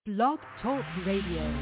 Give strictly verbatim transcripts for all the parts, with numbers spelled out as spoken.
Blog Talk Radio.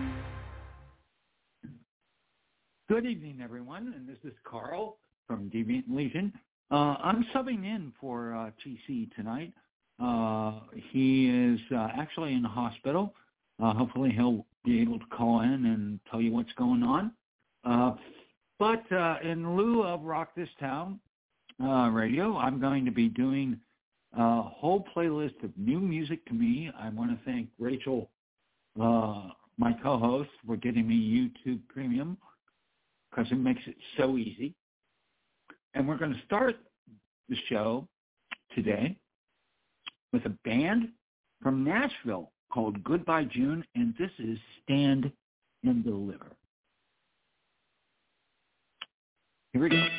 Good evening, everyone, and this is Carl from Deviant Legion. Uh, I'm subbing in for uh, T C tonight. Uh, he is uh, actually in the hospital. Uh, hopefully he'll be able to call in and tell you what's going on. Uh, but uh, in lieu of Rock This Town uh, radio, I'm going to be doing a whole playlist of new music to me. I want to thank Rachel, uh, my co-host, for getting me YouTube Premium, because it makes it so easy. And we're going to start the show today with a band from Nashville called Goodbye June, and this is Stand and Deliver. Here we go.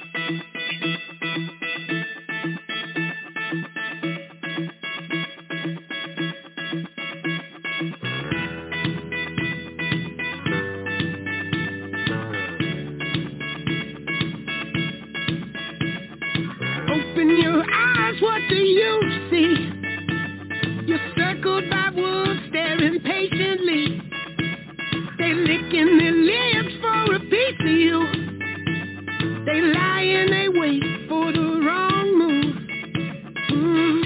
Open your eyes, what do you see? You're circled by wolves staring patiently. They licking their lips for a piece of you. They lie and they wait for the wrong move. Mm.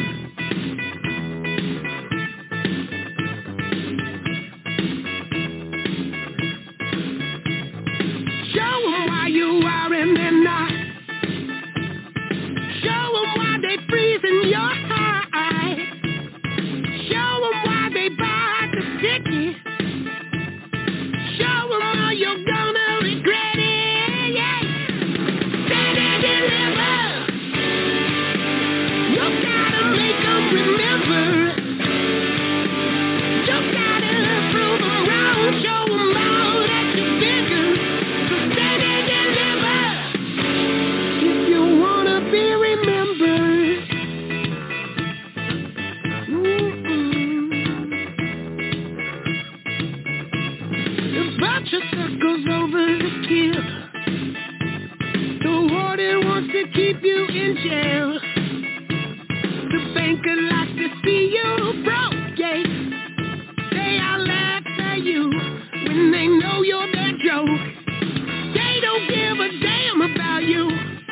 Show them why you are and they're not. Show them why they freeze in your heart. Show them why they buy the ticket. Show them how you're gonna regret it, yeah. Stand and deliver. You gotta make them remember. You gotta prove them wrong. Show them all that you're bigger. So stand and deliver. If you wanna be remembered. Your circle's over the kill. The warden wants to keep you in jail. The banker likes to see you broke, yeah. They all laugh at you when they know you're their joke. They don't give a damn about you.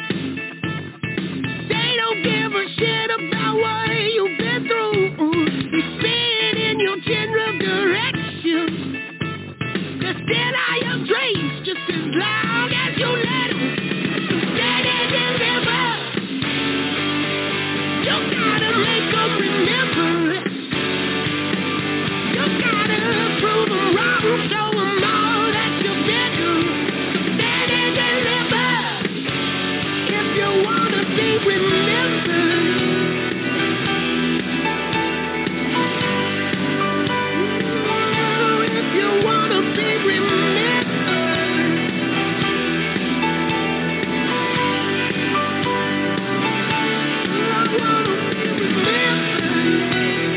They don't give a shit about what you've been through. They spin in your general direction. Still are your dreams, just as long as you let them. Stand and deliver. You gotta make them remember. You gotta prove them wrong, show them all that you're bigger. Stand and deliver. If you wanna be remembered. If you wanna be remembered. I wanna be remembered.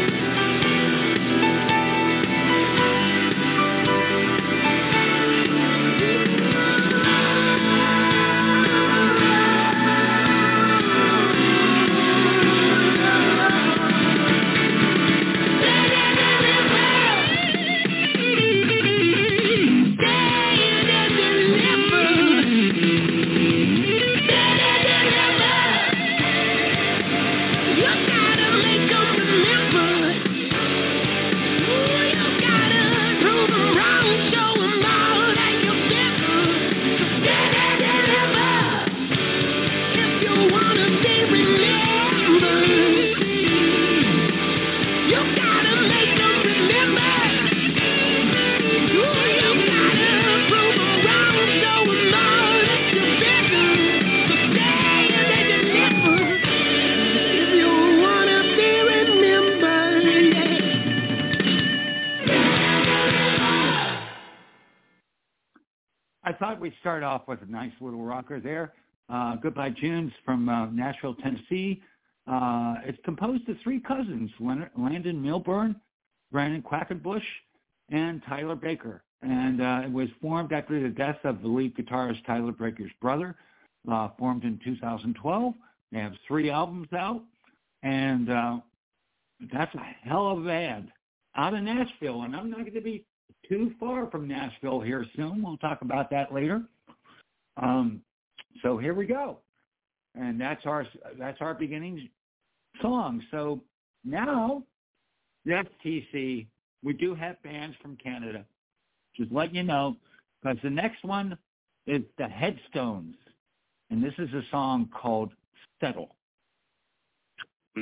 I thought we'd start off with a nice little rocker there. Uh, Goodbye June's from uh, Nashville, Tennessee. Uh, it's composed of three cousins, Leonard, Landon Milburn, Brandon Quackenbush, and Tyler Baker. And uh, it was formed after the death of the lead guitarist Tyler Baker's brother, uh, formed in two thousand twelve. They have three albums out, and uh, that's a hell of a band. out of Nashville, and I'm not going to be too far from Nashville here soon. We'll talk about that later. Um, so here we go, and that's our that's our beginning song. So now, yes, T C, we do have bands from Canada. Just let you know, because the next one is the Headstones, and this is a song called Settle. I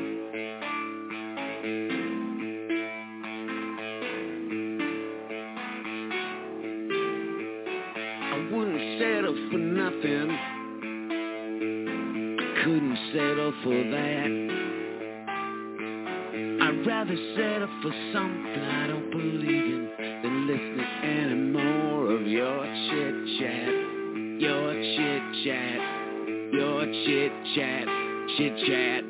wouldn't settle for nothing. I couldn't settle for that. I'd rather settle for something I don't believe in than listening anymore of your chit chat, your chit chat, your chit chat, chit chat.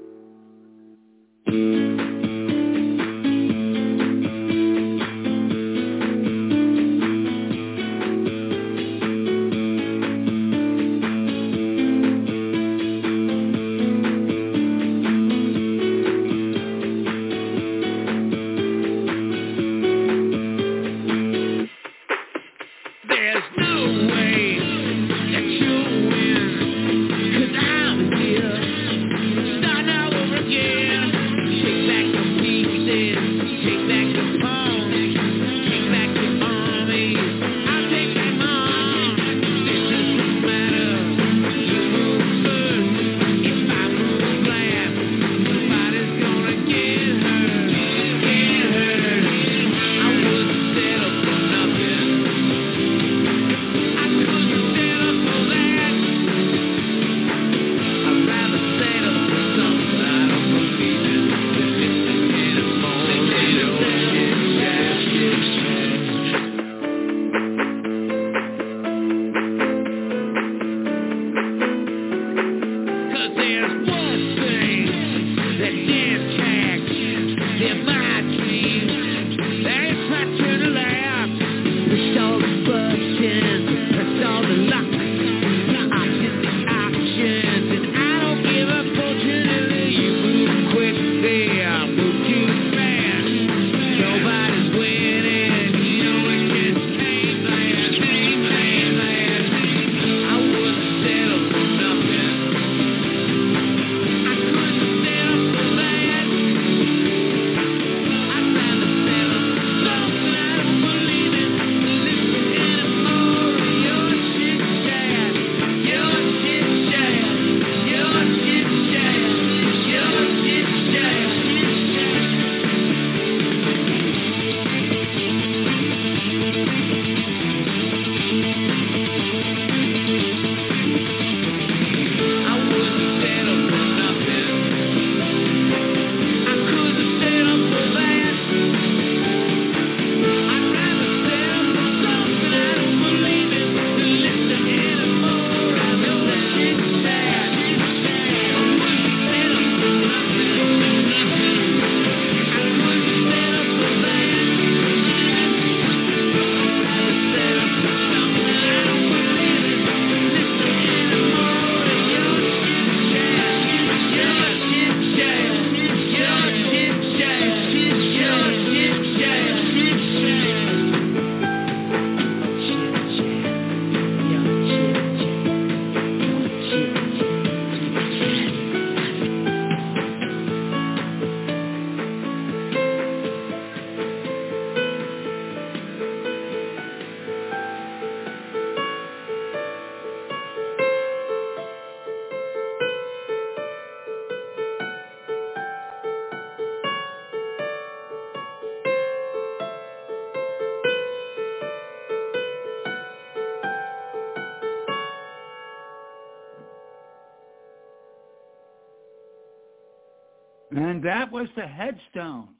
And that was the Headstones.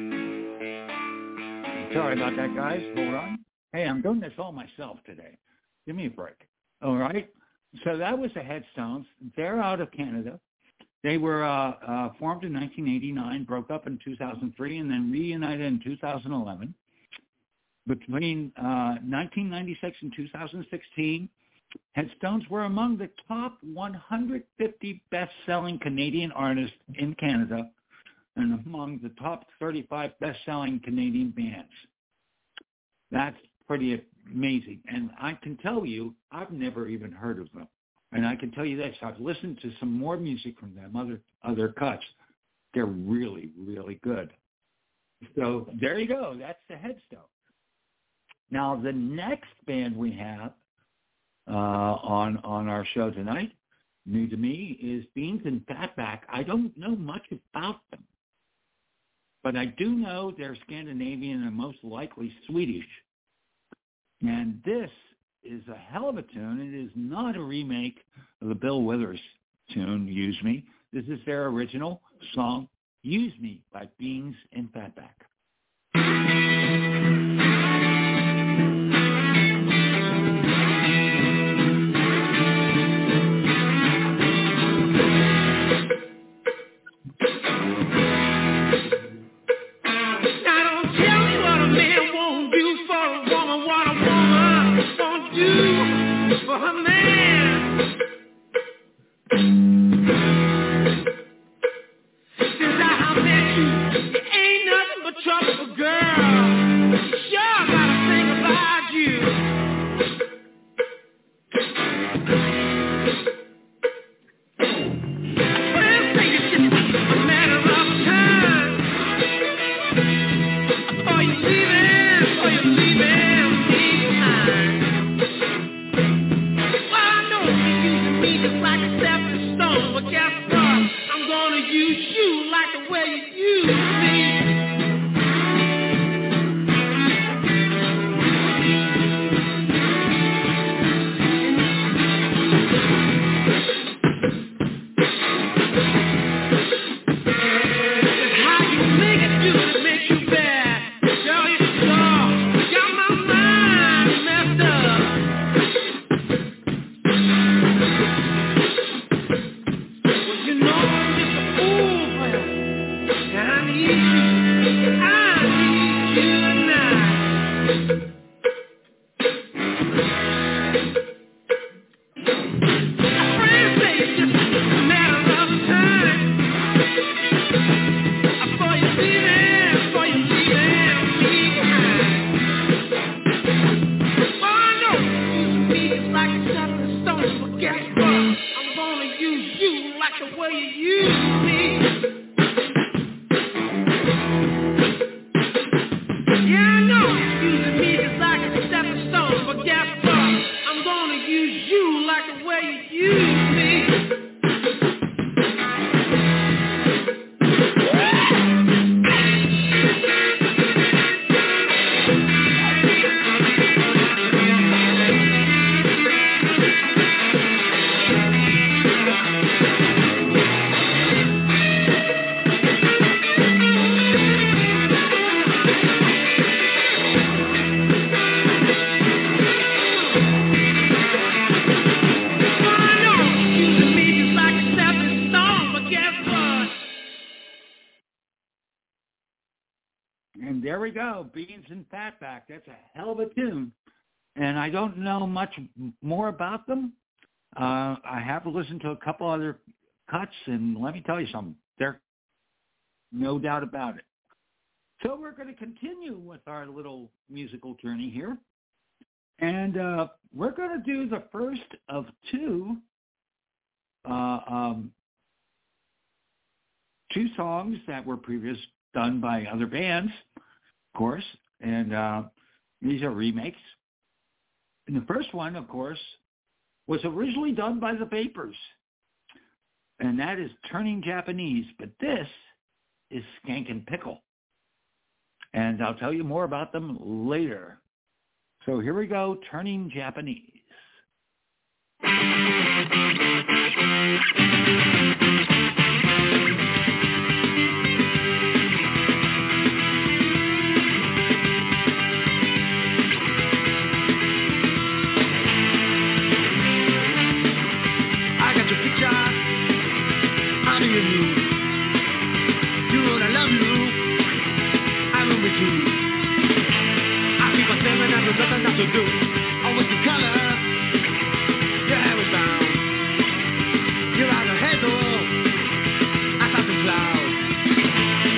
Sorry about that, guys. Hold on. Hey, I'm doing this all myself today. Give me a break. All right. So that was the Headstones. They're out of Canada. They were uh, uh, formed in nineteen eighty-nine, broke up in two thousand three, and then reunited in two thousand eleven. Between uh, nineteen ninety-six and two thousand sixteen, Headstones were among the top one hundred fifty best-selling Canadian artists in Canada, and among the top thirty-five best-selling Canadian bands. That's pretty amazing. And I can tell you, I've never even heard of them. And I can tell you this, I've listened to some more music from them, other other cuts. They're really, really good. So there you go. That's the Headstone. Now, the next band we have uh, on on our show tonight, new to me, is Beans and Fatback. I don't know much about them, but I do know they're Scandinavian and most likely Swedish. And this is a hell of a tune. It is not a remake of the Bill Withers tune, Use Me. This is their original song, Use Me, by Beans and Fatback. There we go, Beans and Fatback. That's a hell of a tune. And I don't know much more about them. Uh, I have listened to a couple other cuts, and let me tell you something. They're no doubt about it. So we're going to continue with our little musical journey here. And uh, we're going to do the first of two uh, um, two songs that were previously done by other bands, of course, and uh, these are remakes. And the first one, of course, was originally done by the Vapors, and that is Turning Japanese, but this is Skankin' Pickle. And I'll tell you more about them later. So here we go, Turning Japanese. Nothing else to do. I was the color. Yeah, I was bound. You're out of head, though. I saw the clouds.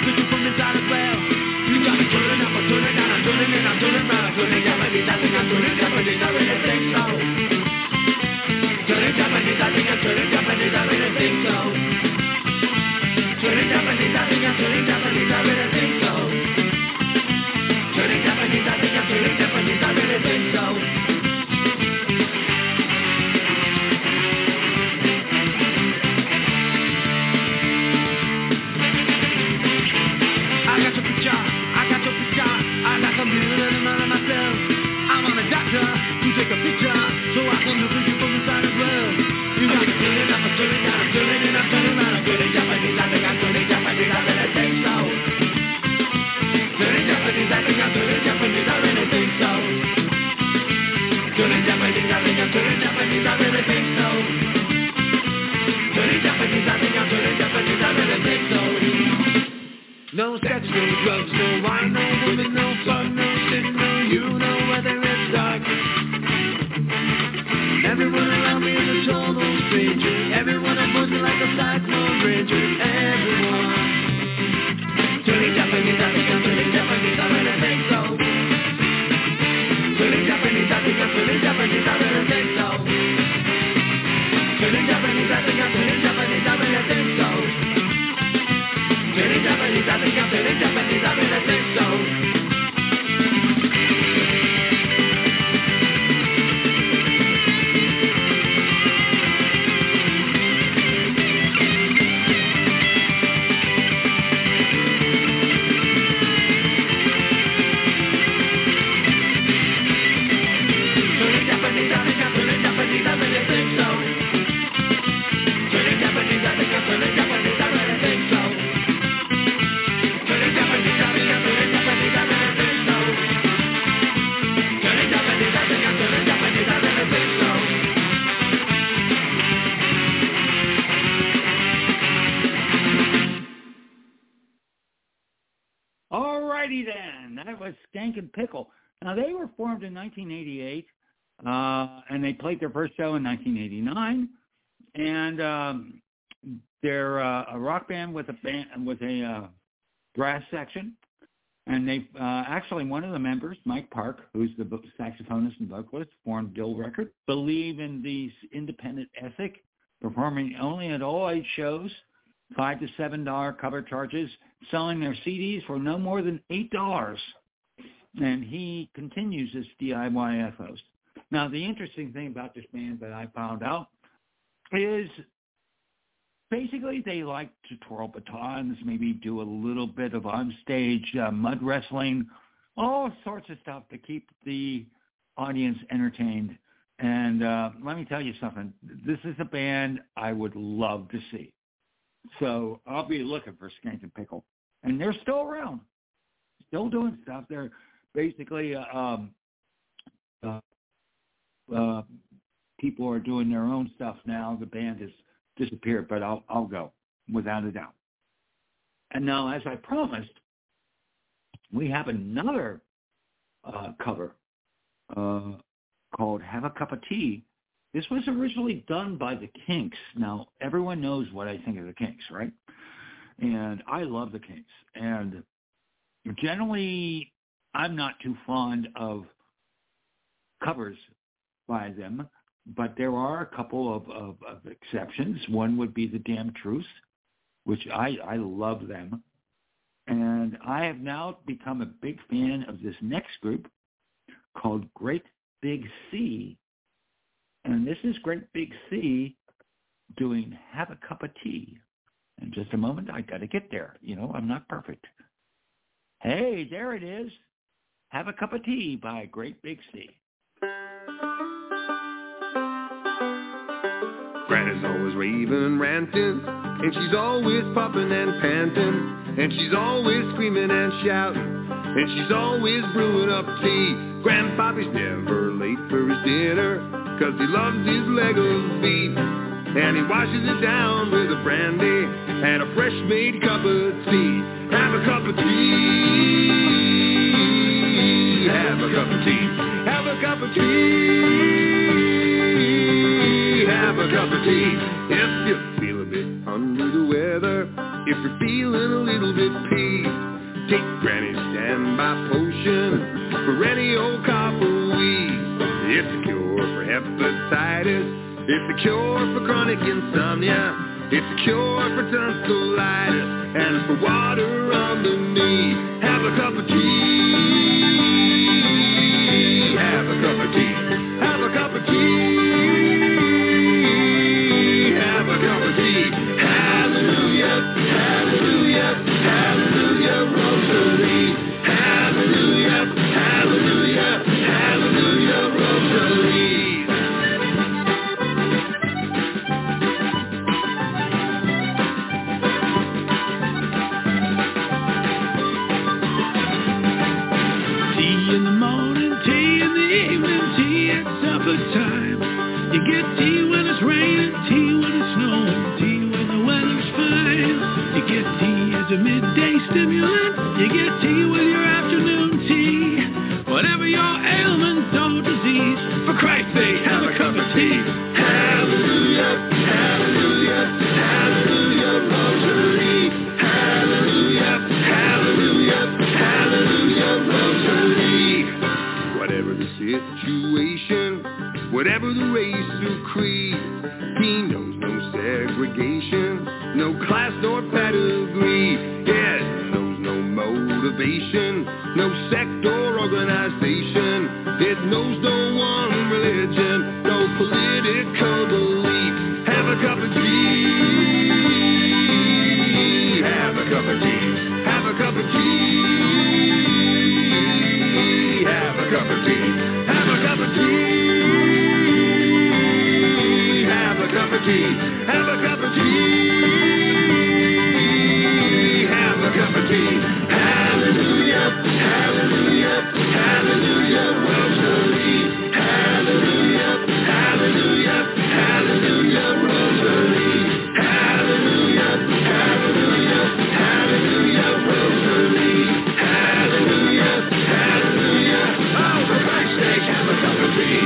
cooking from inside as well. You got me turning up, I'm turning down, I'm turning in, I'm turning round, I'm turning Japanese, I think I'm turning Japanese, I really think so. Turning Japanese, I think I'm turning Japanese, I really think so. Turning Japanese, I think I'm turning Japanese, I really think so. Turning Japanese, I think I'm turning Japanese, I really think so. I got your picture, I got your picture, I got some beautiful man of myself. I'm on a doctor to take a picture, so I can look at you from inside as well. You got me turning up, I'm turning down, I'm turning in, I'm turning around, I'm turning Japanese, I think I'm turning Japanese, I really think so. Turning Japanese, I think I'm turning Japanese, I really think so. Turning Japanese, I think I'm turning Japanese, I really think so. Turning Japanese, I think I'm turning Japanese, I really think so. No sex, no drugs, no wine, no women, no fun, no sin, no you, no weather, it's dark. Everyone around me is a total stranger. Everyone avoids me like a cyclone ranger. Everyone. Turning Japanese, I think I'm turning Japanese, I really think so. Turning Japanese, I think I'm turning Japanese, I really think so. Turning Japanese, I think I'm turning Japanese, I really think so. Turning Japanese, I think I'm turning Japanese, I really think so. Alrighty then, that was Skank and Pickle. Now they were formed in nineteen eighty-eight, uh, and they played their first show in nineteen eighty-nine. And um, they're uh, a rock band with a band with a uh, brass section. And they uh, actually one of the members, Mike Park, who's the saxophonist and vocalist, formed Dill Records, believe in the independent ethic, performing only at all age shows. Five to seven dollar cover charges, selling their C Ds for no more than eight dollars, and he continues as D I Y F host. Now, the interesting thing about this band that I found out is basically they like to twirl batons, maybe do a little bit of onstage uh, mud wrestling, all sorts of stuff to keep the audience entertained. And uh, let me tell you something. This is a band I would love to see. So I'll be looking for Skank and Pickle. And they're still around, still doing stuff. They're basically, uh, um, uh, uh, people are doing their own stuff now. The band has disappeared, but I'll, I'll go, without a doubt. And now, as I promised, we have another uh, cover uh, called Have a Cup of Tea. This was originally done by the Kinks. Now, everyone knows what I think of the Kinks, right? And I love the Kinks. And generally, I'm not too fond of covers by them, but there are a couple of, of, of exceptions. One would be The Damn Truth, which I, I love them. And I have now become a big fan of this next group called Great Big Sea. And this is Great Big Sea doing Have a Cup of Tea. In just a moment, I got to get there. You know, I'm not perfect. Hey, there it is. Have a Cup of Tea by Great Big Sea. Granny's always raving and ranting, and she's always puffing and panting, and she's always screaming and shouting, and she's always brewing up tea. Grandpappy's never late for his dinner, 'cause he loves his leg of beef, and he washes it down with a brandy and a fresh made cup of tea. Have a cup of tea, have a cup of tea, have a cup of tea, have a cup of tea. If you feel a bit under the weather, if you're feeling a little bit peeved, Take Granny's standby potion for any old copper weed. It's a cure for hepatitis. It's a cure for chronic insomnia. It's a cure for tonsillitis. And it's for water on the knee. Have a cup of tea. Have a cup of tea. Have a cup of tea. Have a cup of tea. Hallelujah. Hallelujah. Hallelujah. Rosary. Hallelujah. Hallelujah. Hallelujah. Rosary. Time. You get tea when it's raining, tea when it's snowing, tea when the weather's fine. You get tea as a midday stimulant. You get tea with your afternoon tea. Whatever your ailment or disease, for Christ's sake, have a cup of tea. Hallelujah, hallelujah, hallelujah, rosary. Hallelujah, hallelujah, hallelujah, rosary. Whatever the situation, whatever the race or creed, he knows no segregation, no class nor pedigree. Yes, knows no motivation, no sect or organization. It knows no one religion, no political belief. Have a cup of tea. Have a cup of tea. Have a cup of tea. Have a cup of tea. Have a cup of tea. Have a cup of tea. Have a cup of tea. Have a cup of tea. Hallelujah. Hallelujah. Hallelujah. Rosary. Hallelujah. Hallelujah. Hallelujah. Rosary. Hallelujah. Hallelujah. Hallelujah. Rosary. Hallelujah. Hallelujah. Oh, for Christ's sake, have a cup of tea.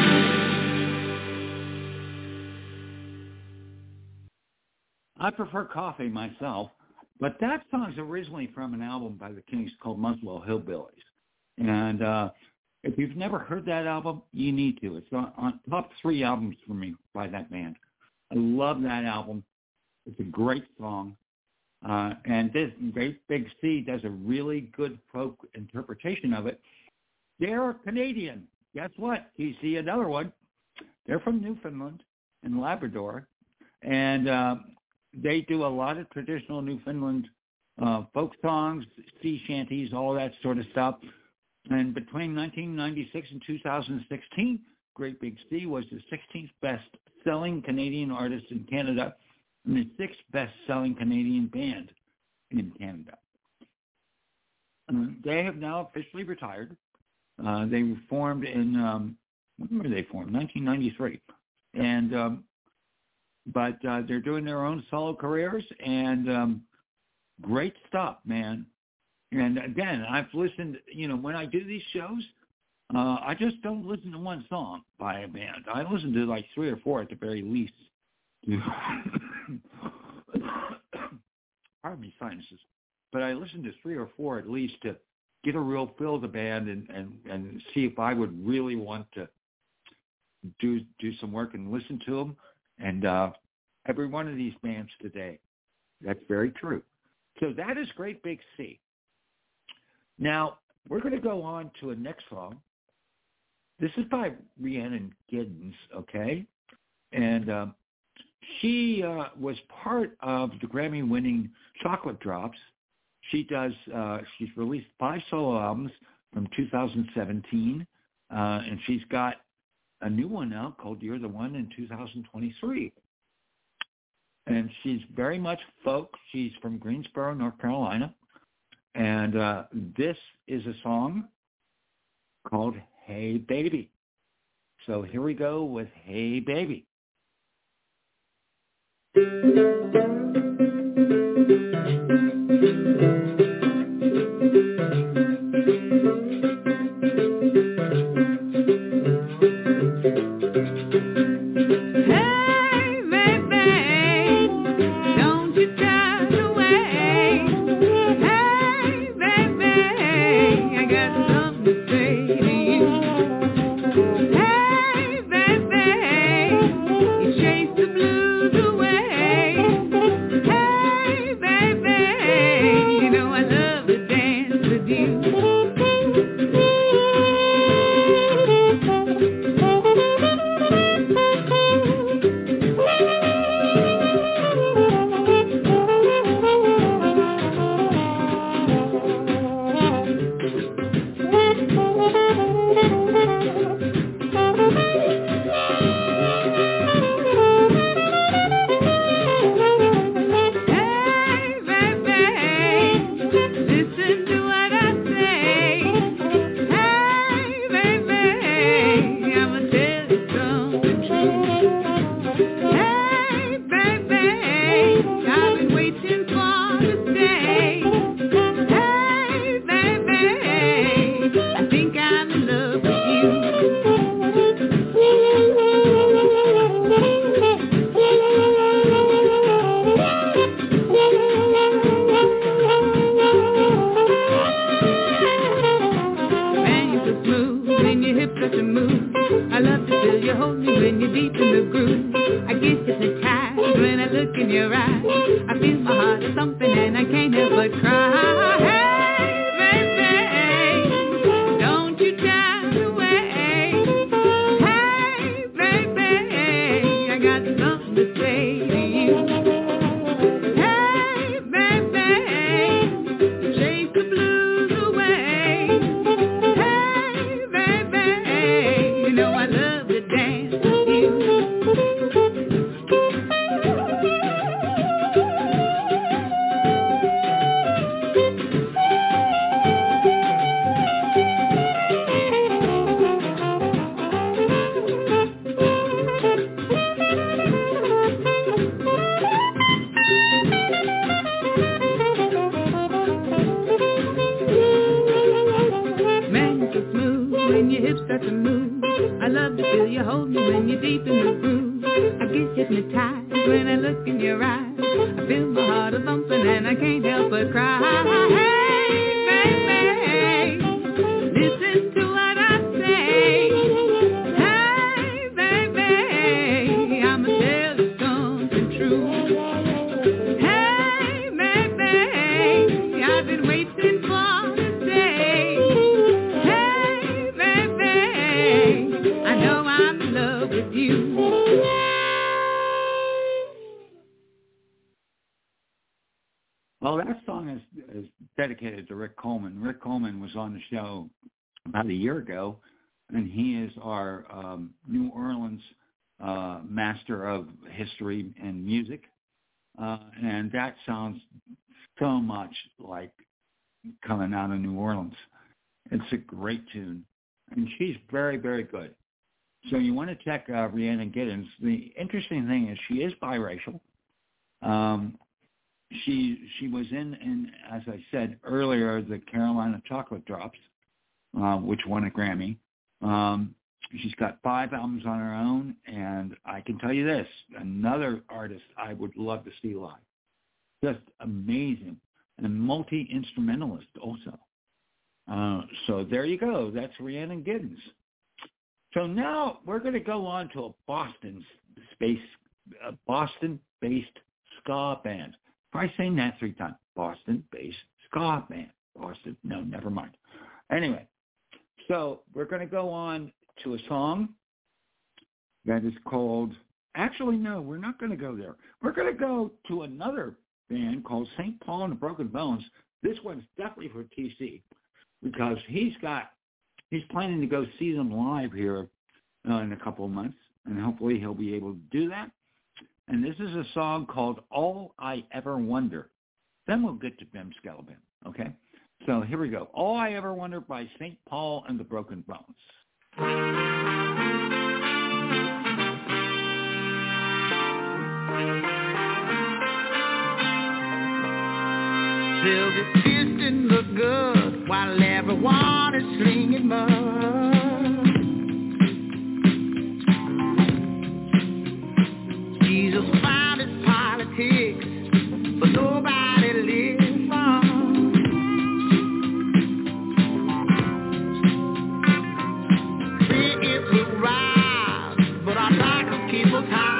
I prefer coffee myself, but that song's originally from an album by the Kings called Muswell Hillbillies. And uh, if you've never heard that album, you need to. It's on, on top three albums for me by that band. I love that album. It's a great song. Uh, and this Great Big Sea does a really good folk interpretation of it. They're Canadian. Guess what? You see another one. They're from Newfoundland and Labrador. And uh, they do a lot of traditional Newfoundland uh, folk songs, sea shanties, all that sort of stuff. And between nineteen ninety-six and two thousand sixteen, Great Big Sea was the sixteenth best-selling Canadian artist in Canada and the sixth best-selling Canadian band in Canada. Um, they have now officially retired. Uh, they were formed in, um, when were they formed? nineteen ninety-three. And um, But uh, they're doing their own solo careers, and um, great stuff, man. And again, I've listened, you know, when I do these shows, uh, I just don't listen to one song by a band. I listen to like three or four at the very least. Pardon me, sinuses. But I listen to three or four at least to get a real feel of the band and, and, and see if I would really want to do do some work and listen to them. And uh, every one of these bands today, that's very true. So that is Great Big Sea. Now, we're going to go on to a next song. This is by Rhiannon Giddens, okay? And um, she uh, was part of the Grammy-winning Chocolate Drops. She does. Uh, she's released five solo albums from two thousand seventeen, uh, and she's got a new one out called You're the One in two thousand twenty-three. And she's very much folk. She's from Greensboro, North Carolina. And uh, this is a song called Hey Baby. So here we go with Hey Baby. Hey, baby, don't you turn away. Hey, start to move. I love to feel you hold me when you're deep in the groove. I get hypnotized when I look in your eyes. I feel my heart is thumping and I can't help but cry. Hey, baby, don't you turn away. Hey, baby, I got something to say to you. Hey, baby, chase the blues away. Hey, baby, you know I love to dance with you. Start to move. I love to feel you hold me when you're deep in the groove. I get hypnotized when I look in your eyes. I feel my heart a thumping and I can't help but cry. Hey, baby, listen to what I say. Hey, baby, I'ma tell you something true. Hey, baby, I've been waiting for this day. I know I'm in love with you. Well, that song is, is dedicated to Rick Coleman. Rick Coleman was on the show about a year ago, and he is our um, New Orleans uh, master of history and music. Uh, and that sounds so much like coming out of New Orleans. It's a great tune. And she's very, very good. So you want to check uh, Rhiannon Giddens. The interesting thing is she is biracial. Um, she she was in, in, as I said earlier, the Carolina Chocolate Drops, uh, which won a Grammy. Um, she's got five albums on her own, and I can tell you this, another artist I would love to see live. Just amazing. And a multi-instrumentalist also. Uh, so there you go. That's Rhiannon Giddens. So now we're going to go on to a Boston space, a Boston-based ska band. Try saying that three times. Boston-based ska band. Boston. No, never mind. Anyway, so we're going to go on to a song that is called. Actually, no, we're not going to go there. We're going to go to another band called Saint Paul and the Broken Bones. This one's definitely for T C. Because he's got, he's planning to go see them live here uh, in a couple of months, and hopefully he'll be able to do that. And this is a song called All I Ever Wonder. Then we'll get to Bim Skeleton, okay? So here we go. All I Ever Wonder by Saint Paul and the Broken Bones. Silver fist in the good while everyone is slinging mud. Jesus found his politics, but nobody lives from. Say it will rise, but our darkness keep us high.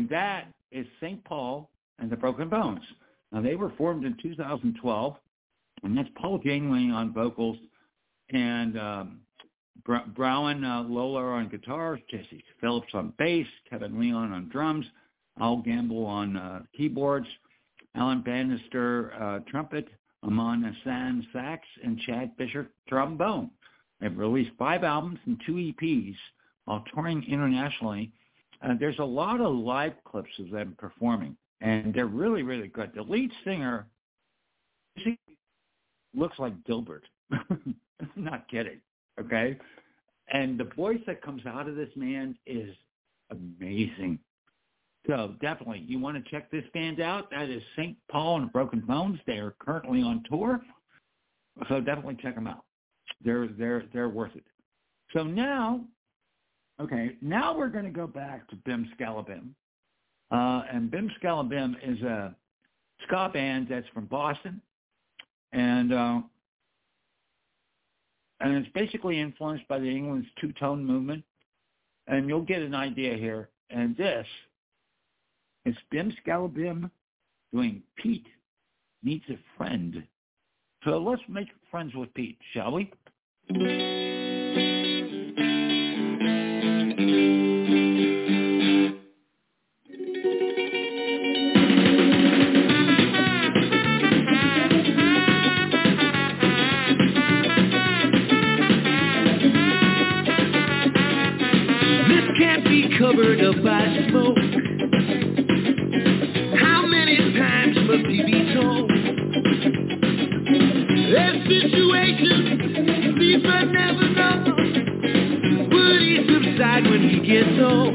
and that is Saint Paul and the Broken Bones. Now, they were formed in two thousand twelve, and that's Paul Janeway on vocals, and um, Br- Brown uh, Lola on guitars, Jesse Phillips on bass, Kevin Leon on drums, Al Gamble on uh, keyboards, Alan Bannister uh, trumpet, Amon Hassan sax, and Chad Fisher trombone. They've released five albums and two E Ps while touring internationally. Uh, there's a lot of live clips of them performing, and they're really, really good. The lead singer she looks like Dilbert. Not kidding, okay? And the voice that comes out of this man is amazing. So definitely, you want to check this band out. That is Saint Paul and the Broken Bones. They are currently on tour, so definitely check them out. They're they're they're worth it. So now, okay, now we're going to go back to Bim Scalabim, uh, and Bim Scalabim is a ska band that's from Boston, and uh, and it's basically influenced by the England's two-tone movement, and you'll get an idea here. And this is Bim Scalabim doing Pete Needs a Friend. So let's make friends with Pete, shall we? This can't be covered up by smoke. How many times must he be told? There's situations these men never know. Would he subside when he gets old?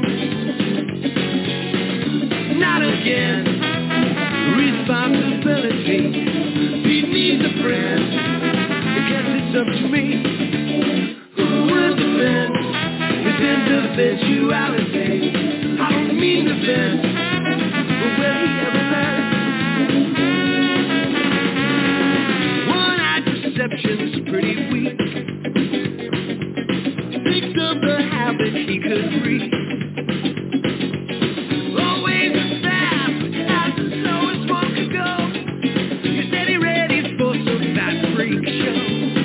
Not again. Responsibility. He needs a friend. I guess it's up to me. Who would defend his individuality? I don't mean to bend, but will he ever learn? Perception's pretty weak. Thinks of the habit he could reach. Always as fast as the slowest one could go. He said he ready for some fat freak show.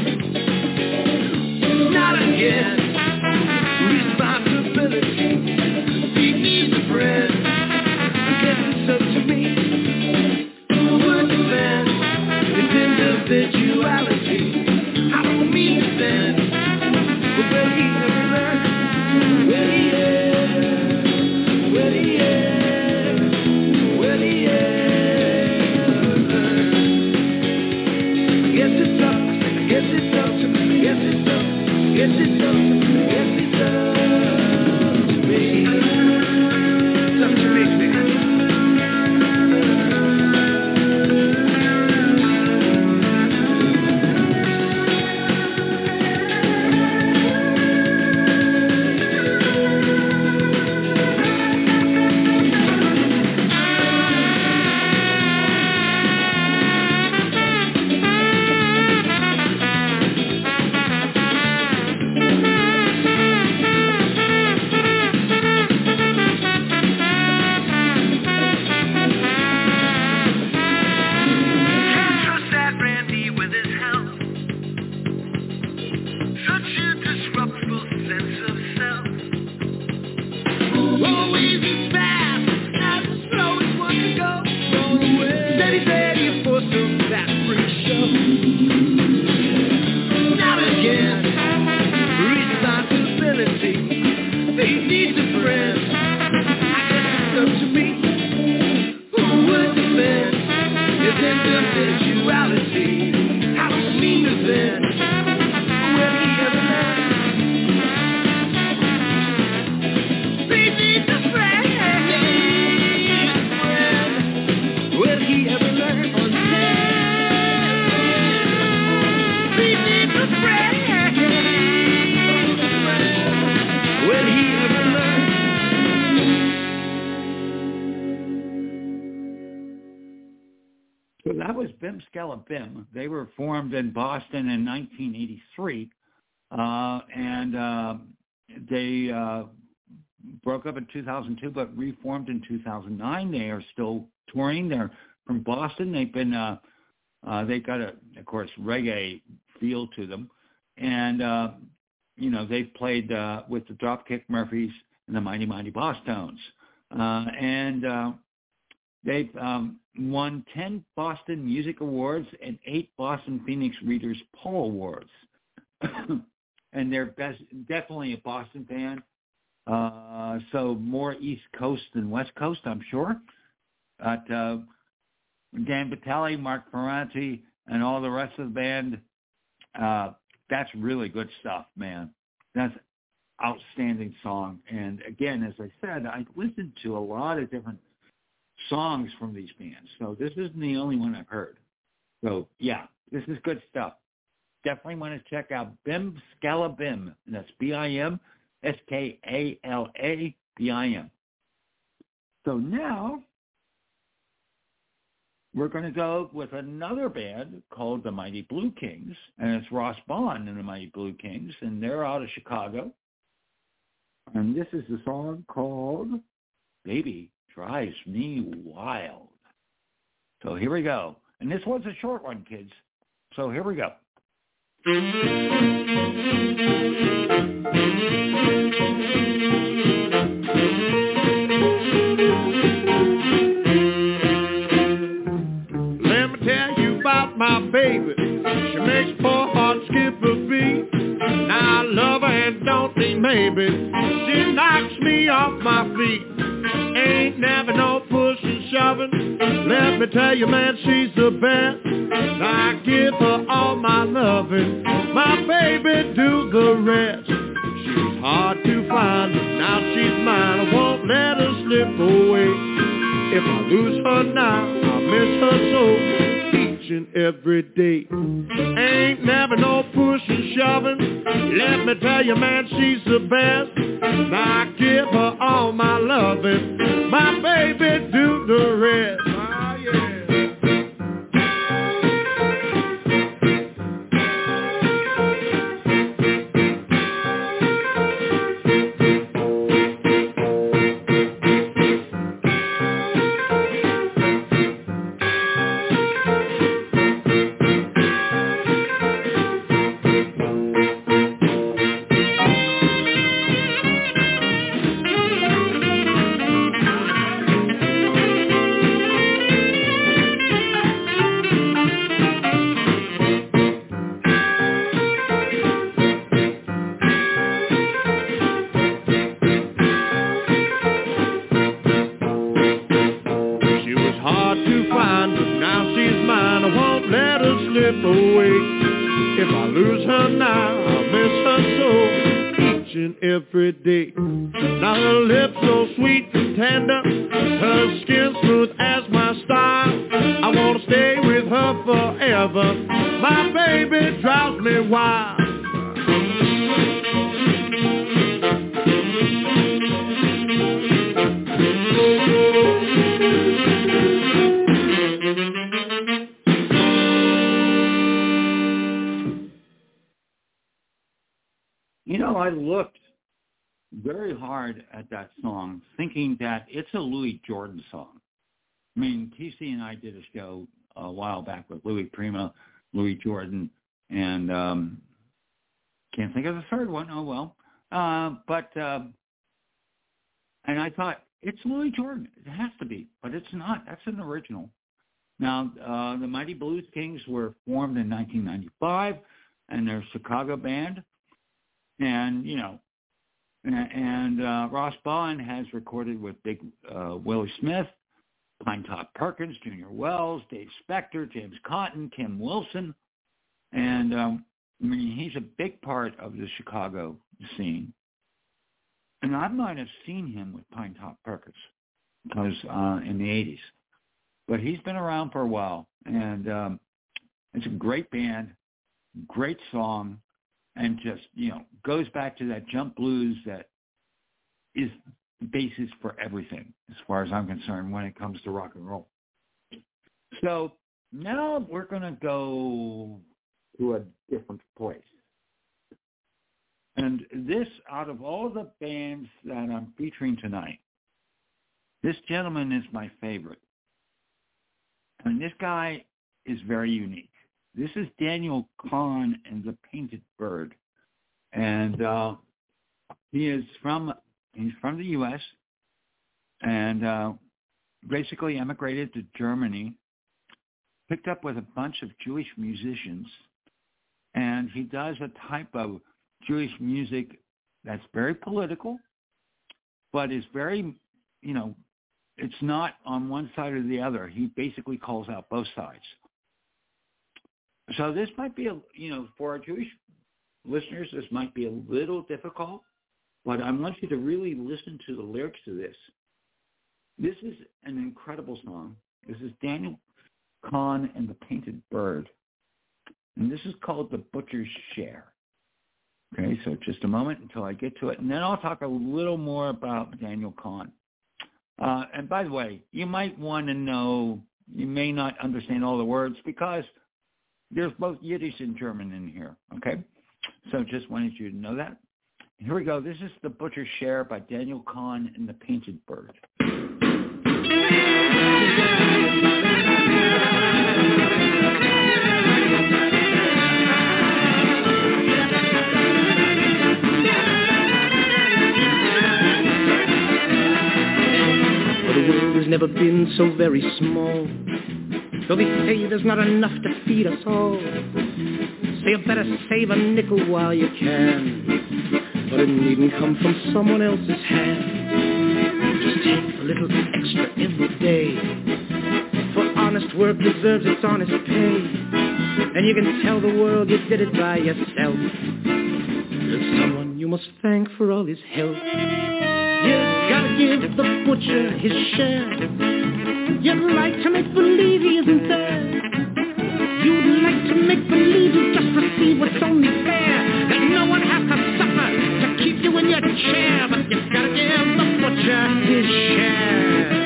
Not again. Responsibility. He needs a friend. I guess it's up to me. Who would defend his individuality? I don't mean to bend, but will he ever learn? Will he ever? Will he ever? Will he ever learn? I guess it's up, I guess it's up to me, I guess it's up, I guess it's up to me, I guess it's up to me. It's up to me, baby. Scalabim. They were formed in Boston in nineteen eighty-three, uh, and uh, they uh, broke up in two thousand two, but reformed in two thousand nine. They are still touring. They're from Boston. They've been, uh, uh, they've got a, of course, reggae feel to them. And, uh, you know, they've played uh, with the Dropkick Murphys and the Mighty Mighty Boss Tones. Uh, and uh, they've um, won ten Boston Music Awards and eight Boston Phoenix Readers Poll Awards. And they're best, definitely a Boston fan. Uh, so more East Coast than West Coast, I'm sure. But uh, Dan Batali, Mark Ferranti, and all the rest of the band, uh, that's really good stuff, man. That's outstanding song. And again, as I said, I listened to a lot of different songs from these bands. So this isn't the only one I've heard. So yeah, this is good stuff. Definitely want to check out Bim Skala Bim. And that's B I M S K A L A B I M. So now we're going to go with another band called the Mighty Blue Kings, and it's Ross Bond and the Mighty Blue Kings, and they're out of Chicago. And this is the song called Baby Drives Me Wild. So here we go. And this one's a short one, kids. So here we go. My baby, she makes poor heart skip a beat. Now I love her and don't think maybe she knocks me off my feet. Ain't never no pushing, shoving. Let me tell you, man, she's the best. I give her all my loving. My baby do the rest. She's hard to find, but now she's mine. I won't let her slip away. If I lose her now, I'll miss her so. Every day. Ain't never no pushing, shoving. Let me tell you, man, she's the best. I give her all my loving. My baby do the rest. Oh, yeah. Every day. Now her lips so sweet and tender, her skin smooth as my style. I wanna stay with her forever. My baby drives me wild. You know, I looked very hard at that song, thinking that it's a Louis Jordan song. I mean, T C and I did a show a while back with Louis Prima, Louis Jordan, and um, can't think of the third one. Oh, well. Uh, but, uh, and I thought, it's Louis Jordan. It has to be, but it's not. That's an original. Now, uh, the Mighty Blues Kings were formed in nineteen ninety-five, and they're a Chicago band. And, you know, and uh, Ross Bond has recorded with Big uh, Willie Smith, Pinetop Perkins, Junior Wells, Dave Spector, James Cotton, Kim Wilson. And, um, I mean, he's a big part of the Chicago scene. And I might have seen him with Pinetop Perkins because uh, in the eighties. But he's been around for a while. And um, it's a great band, great song. And just, you know, goes back to that jump blues that is the basis for everything, as far as I'm concerned, when it comes to rock and roll. So now we're going to go to a different place. And And this, out of all the bands that I'm featuring tonight, this gentleman is my favorite. And this guy is very unique. This is Daniel Kahn and the Painted Bird. And uh, he is from, he's from the U S and uh, basically emigrated to Germany, picked up with a bunch of Jewish musicians, and he does a type of Jewish music that's very political, but is very, you know, it's not on one side or the other. He basically calls out both sides. So this might be, a, you know, for our Jewish listeners, this might be a little difficult, but I want you to really listen to the lyrics to this. This is an incredible song. This is Daniel Kahn and the Painted Bird, and this is called The Butcher's Share. Okay, so just a moment until I get to it, and then I'll talk a little more about Daniel Kahn. Uh, and by the way, you might want to know, you may not understand all the words because there's both Yiddish and German in here, okay? So just wanted you to know that. Here we go. This is The Butcher's Share by Daniel Kahn and the Painted Bird. Never been so very small. Though they say there's not enough to feed us all, so you better save a nickel while you can, but it needn't come from someone else's hand. Just take a little extra every day, for honest work deserves its honest pay, and you can tell the world you did it by yourself. There's someone you must thank for all his help. You gotta give the butcher his share. You'd like to make believe he isn't there. You'd like to make believe you just receive what's only fair, that no one has to suffer to keep you in your chair. But you gotta give the butcher his share.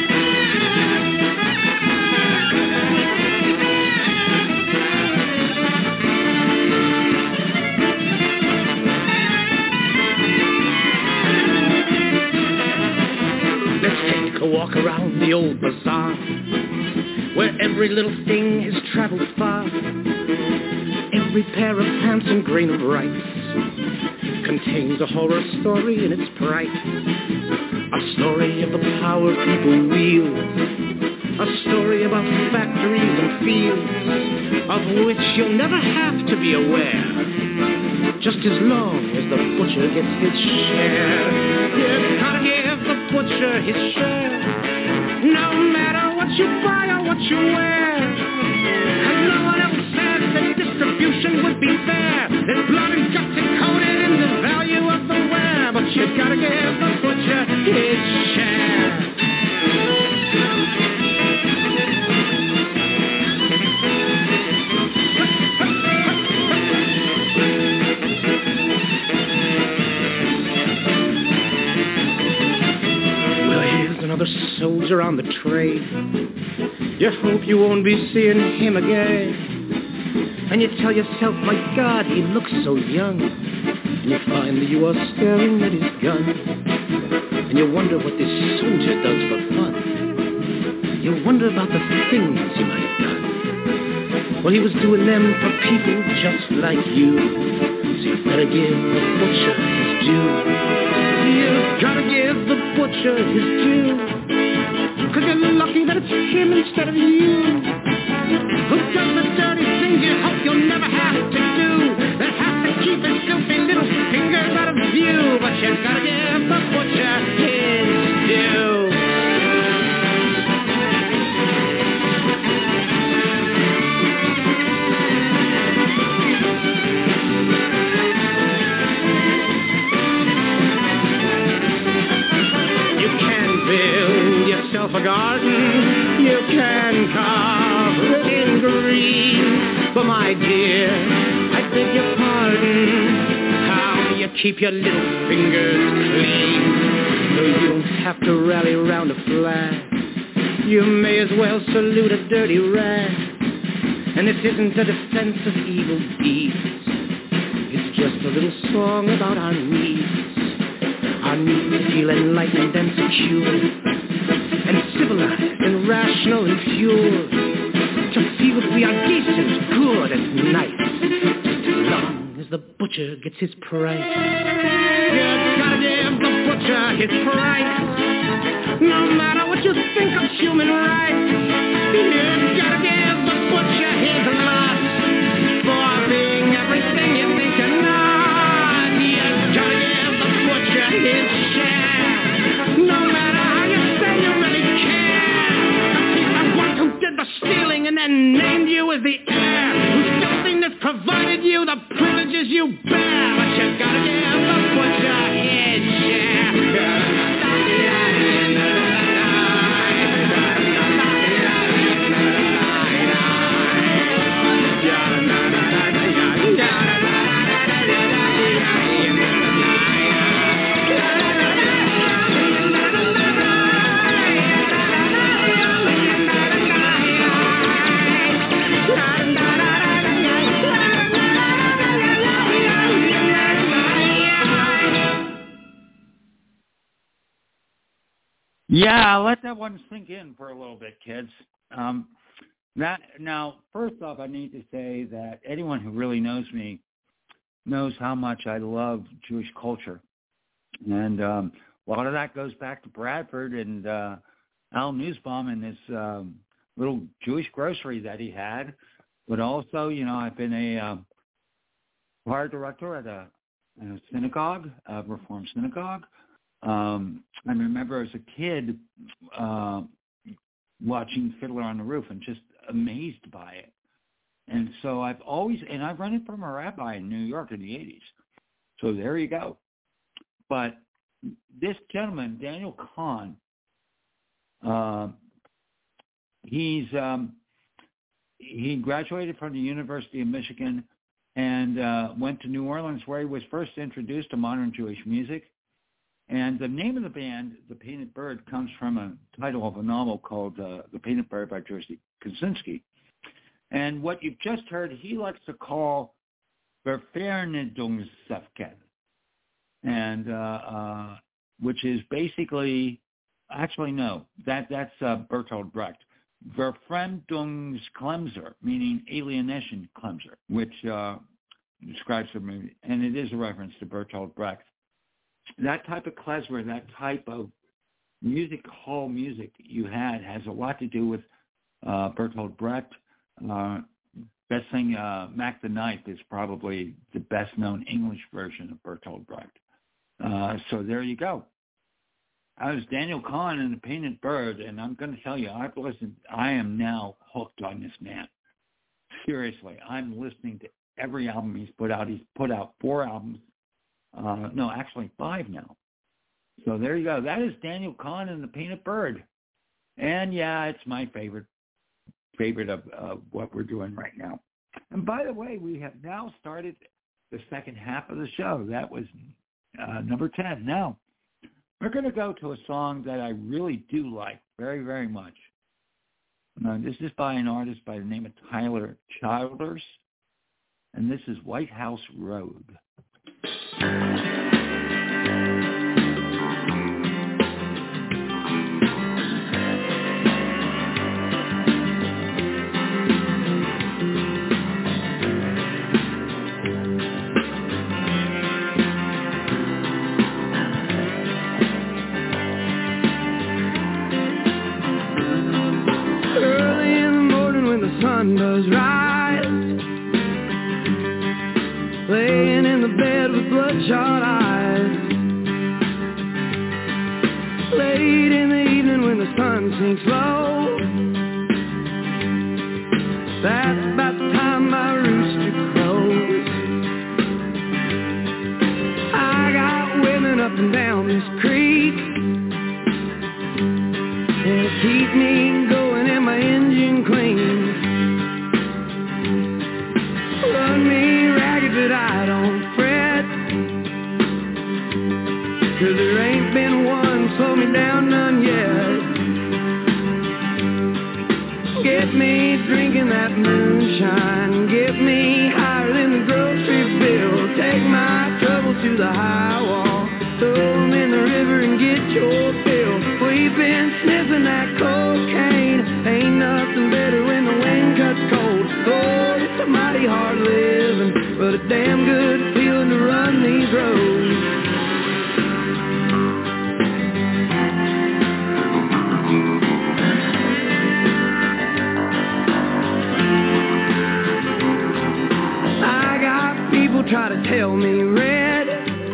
Walk around the old bazaar, where every little thing has traveled far. Every pair of pants and grain of rice contains a horror story in its price. A story of the power people wield, a story about factories and fields, of which you'll never have to be aware, just as long as the butcher gets his share. You gotta give the butcher his share, no matter what you buy or what you wear. And no one else says that distribution would be fair. There's blood and guts encoded in the value of the ware, but you gotta give the butcher his share. Another soldier on the trade. You hope you won't be seeing him again, and you tell yourself, my God, he looks so young. And you find that you are staring at his gun, and you wonder what this soldier does for fun. You wonder about the things he might have done. Well, he was doing them for people just like you, so you better give the butcher his due. You gotta give the butcher his due, 'cause you're lucky that it's him instead of you, who does the dirty things you hope you'll never have to do, that has to keep his filthy little fingers out of view. But you gotta give the butcher his due. A garden, you can carve it in green, but my dear, I beg your pardon, how do you keep your little fingers clean? No, you don't have to rally round a flag, you may as well salute a dirty rag. And this isn't a defense of evil deeds, it's just a little song about our needs. Our need to feel enlightened and secure, and civilized and rational and pure, to feel that we are decent, good, and nice, as long as the butcher gets his price. You gotta give the butcher his price, no matter what you think of human rights. You gotta give the butcher his lot for being everything you think you're not. You gotta give the butcher his share, no matter how you say you really care. The one who did the stealing and then named you as the heir, whose filthiness provided you the privileges you bear. But you gotta give the butcher his share. Yeah, let that one sink in for a little bit, kids. Um, that now, first off, I need to say that anyone who really knows me knows how much I love Jewish culture, and um, a lot of that goes back to Bradford and uh, Al Nussbaum and his um, little Jewish grocery that he had. But also, you know, I've been a uh, choir director at a, a synagogue, a Reform synagogue. Um, I remember as a kid uh, watching Fiddler on the Roof and just amazed by it. And so I've always, and I've run it from a rabbi in New York in the eighties. So there you go. But this gentleman, Daniel Kahn, uh, he's um, he graduated from the University of Michigan and uh, went to New Orleans, where he was first introduced to modern Jewish music. And the name of the band, The Painted Bird, comes from a title of a novel called uh, The Painted Bird by Jerzy Kosinski. And what you've just heard, he likes to call Verfernedungssefken, and uh, uh, which is basically, actually no, that that's uh, Bertolt Brecht. Verfremdungsklemser, meaning alienation clemser, which uh, describes the movie, and it is a reference to Bertolt Brecht. That type of klezmer, that type of music hall music you had has a lot to do with uh, Bertolt Brecht. Uh, best thing, uh, Mac the Knife is probably the best-known English version of Bertolt Brecht. Uh, so there you go. I was Daniel Kahn in The Painted Bird, and I'm going to tell you, I've listened. I am now hooked on this man. Seriously, I'm listening to every album he's put out. He's put out four albums. Uh, no, actually five now. So there you go. That is Daniel Kahn and The Painted Bird. And yeah, it's my favorite favorite of uh, what we're doing right now. And by the way, we have now started the second half of the show. That was uh, number ten. Now, we're going to go to a song that I really do like very, very much. Now, this is by an artist by the name of Tyler Childers, and this is White House Road. Early in the morning when the sun does rise, laying in the bed with bloodshot eyes. Late in the evening when the sun sinks low, that's about the time my rooster crows. I got women up and down this creek, and keep me going and my engine clean. Run me ragged but I don't fret, 'cause there ain't been one slow me down none yet. Get me drinking that moonshine, get me higher than the grocery bill. Take my but a damn good feeling to run these roads. I got people try to tell me, Red,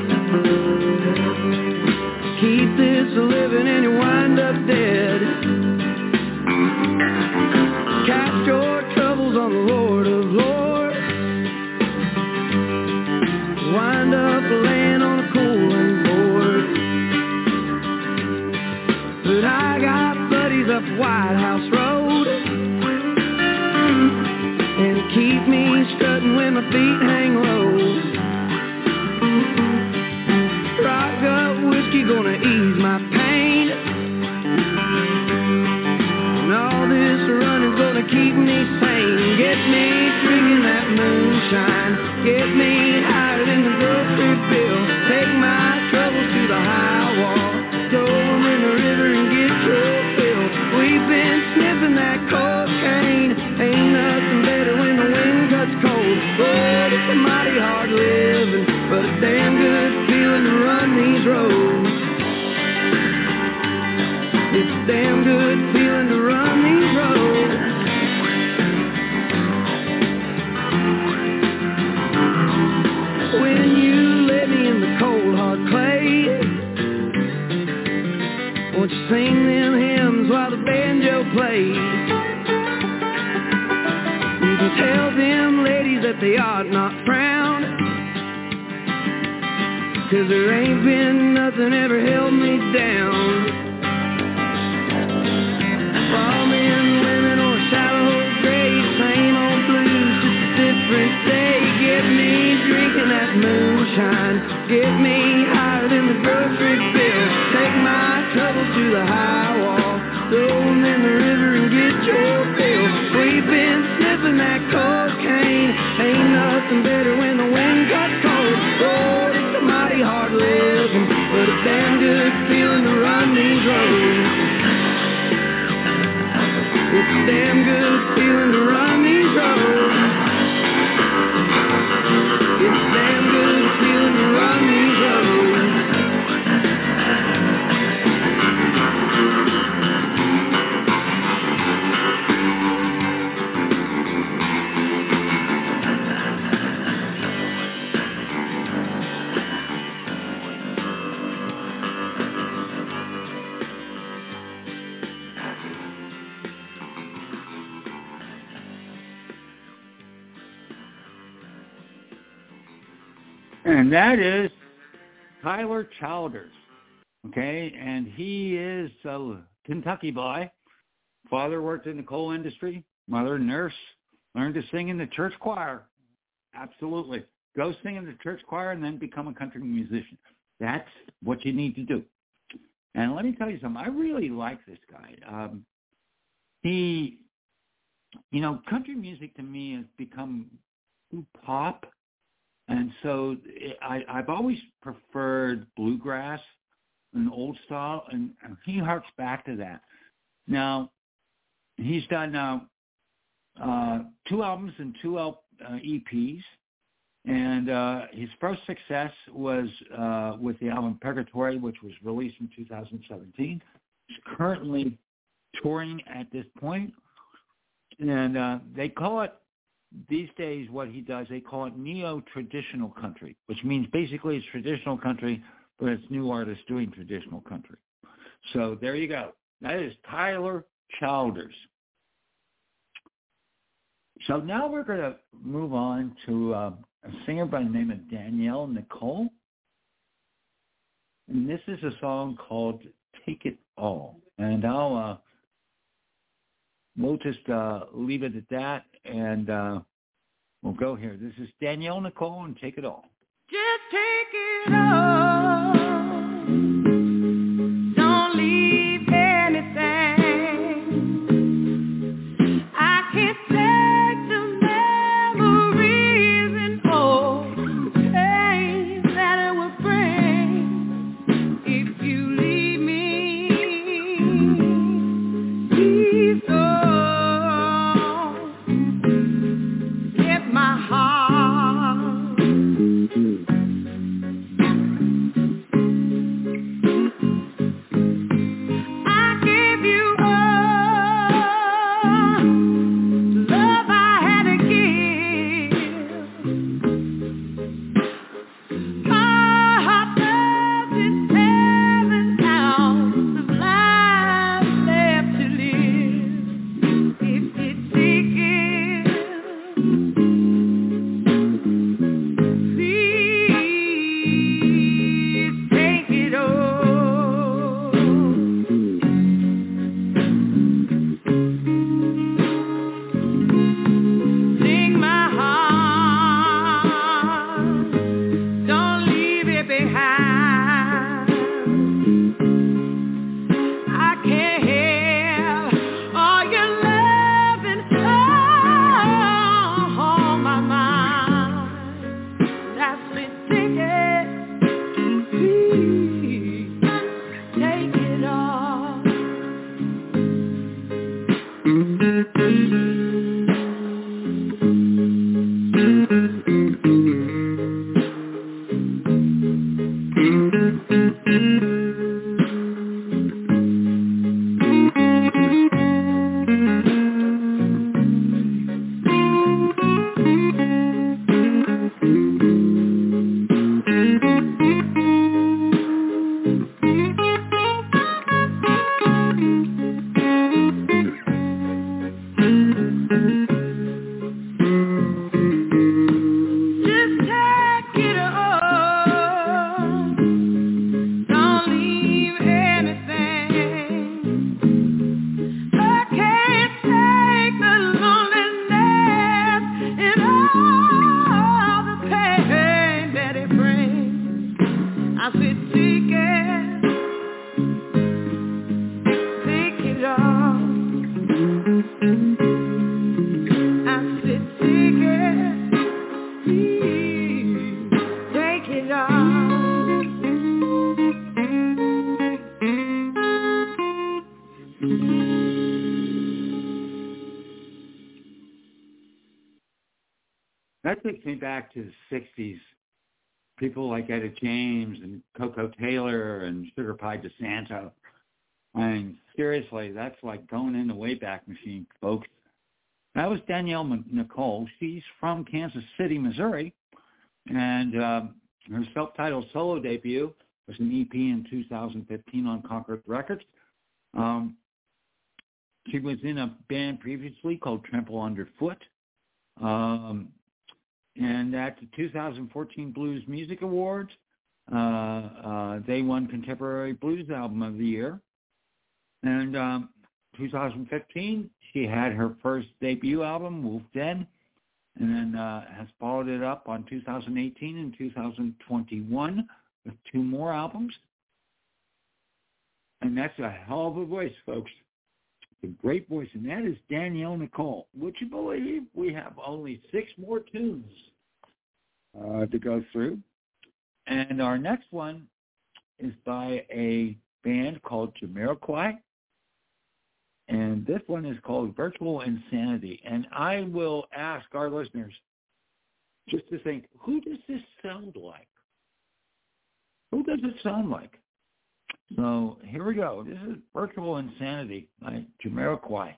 keep this living and you wind up dead. Cast your troubles on the Lord of Lords, wind up laying on a cooling board. But I got buddies up White House Road, and keep me strutting when my feet hang low. Rock up whiskey gonna ease my pain, and all this running's gonna keep me sane. Get me drinking that moonshine, get me higher than the grocery bill. Take my troubles to the high wall, throw them in the river and get your fill. We've been sniffing that cocaine, ain't nothing better when the wind cuts cold. But it's a mighty hard living, but a damn good feeling to run these roads. It's a damn good feeling to run these roads. When you lay me in the cold hard clay, won't you sing them hymns while the banjo plays? You can tell them ladies that they ought not frown, 'cause there ain't been nothing ever held me down. All men, women, or shallow grave, same old blues, just a different day. Get me drinking that moonshine, get me higher than the grocery bill. Take my troubles to the high wall, throw them in the river and get your fill. We've been sniffing that cocaine, ain't nothing better when the wind cuts cold. Lord, it's a mighty hard living, but a damn good feeling to run these roads. It's a damn good feeling to run these roads. It's a damn good feeling to run these roads. And that is Tyler Childers, okay? And he is a Kentucky boy. Father worked in the coal industry, mother nurse, learned to sing in the church choir. Absolutely. Go sing in the church choir and then become a country musician. That's what you need to do. And let me tell you something. I really like this guy. Um, he, you know, country music to me has become too pop. And so I, I've always preferred bluegrass and old style, and, and he harks back to that. Now, he's done uh, uh, two albums and two L, uh, E Ps, and uh, his first success was uh, with the album Purgatory, which was released in two thousand seventeen. He's currently touring at this point, and uh, they call it, these days, what he does, they call it neo-traditional country, which means basically it's traditional country, but it's new artists doing traditional country. So there you go. That is Tyler Childers. So now we're going to move on to uh, a singer by the name of Danielle Nicole. And this is a song called Take It All. And I'll... Uh, We'll just uh, leave it at that, and uh, we'll go here. This is Danielle Nicole, and Take It All. Just take it all. Don't leave anything. I can't take the memories and all the pain that it will bring if you leave me. Please don't. My heart That takes me back to the sixties. People like Etta James and Coco Taylor and Sugar Pie DeSanto. I mean, seriously, that's like going in the Wayback Machine, folks. That was Danielle Nicole. She's from Kansas City, Missouri, and um, her self-titled solo debut was an E P in two thousand fifteen on Concord Records. Um, she was in a band previously called Trample Underfoot. Um, and at the two thousand fourteen Blues Music Awards, uh, uh, they won Contemporary Blues Album of the Year. And um, two thousand fifteen, she had her first debut album, Wolf Den, and then uh, has followed it up on two thousand eighteen and two thousand twenty-one with two more albums. And that's a hell of a voice, folks. It's a great voice, and that is Danielle Nicole. Would you believe we have only six more tunes uh, to go through? And our next one is by a band called Jamiroquai. And this one is called Virtual Insanity. And I will ask our listeners just to think, who does this sound like? Who does it sound like? So here we go. This is Virtual Insanity by Jamiroquai.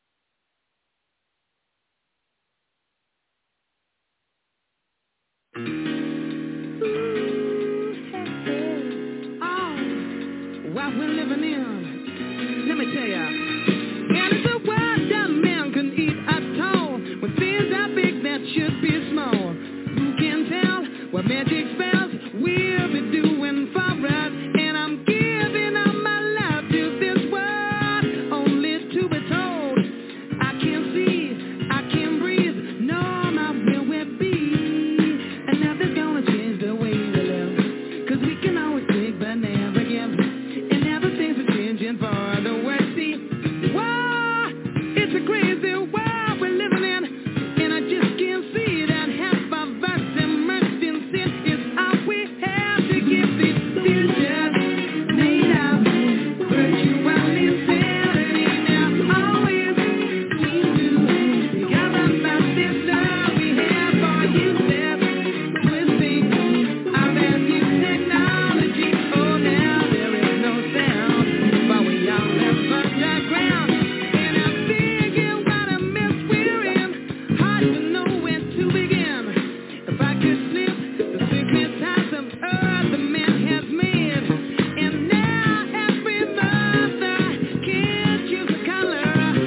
What we're living in, let me tell ya. And it's a world that man can eat at all. When things are big that should be small. Who can tell what magic spells we'll be doing for us? And I'm giving up my life to this world, only to be told I can't see, I can't breathe, nor my will will be. And nothing's gonna change the way we live, 'cause we can always take but never give. And never things are changing for the worse. See, whoa, it's a crazy world we're living in, and I just can't see that half of us immersed in sin is all we have to give. This future made of virtual insanity. Now always seem to together about this love we have for you. That's twisting our value technology. Oh, now there is no sound, but we all live underground. And I'm thinking what a mess we're in. Hard to know where to begin. If I could slip the secret ties of earth the man has made. And now every mother can't choose a color.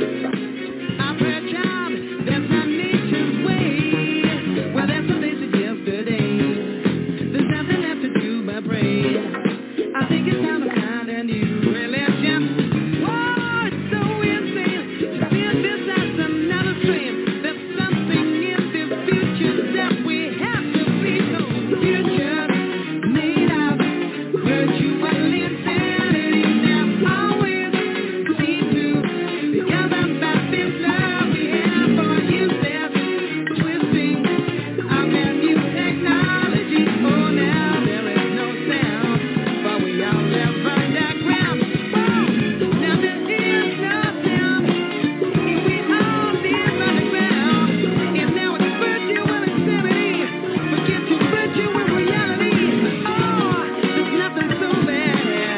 I've heard job, that's not nature's way. Well, that's what they said yesterday. There's nothing left to do but pray. I think it's time to find a new religion. Whoa, it's so insane to feel this as another stream. There's something in this future that we have to be told. Future made of virtual insanity. Now always seem to together about this love we have for you. That's twisting our value technology. Oh, now there is no sound, but we all live underground. Whoa, now there is no sound, and we all live underground. And now it's virtual insanity. Forget your virtual reality. Oh, there's nothing so bad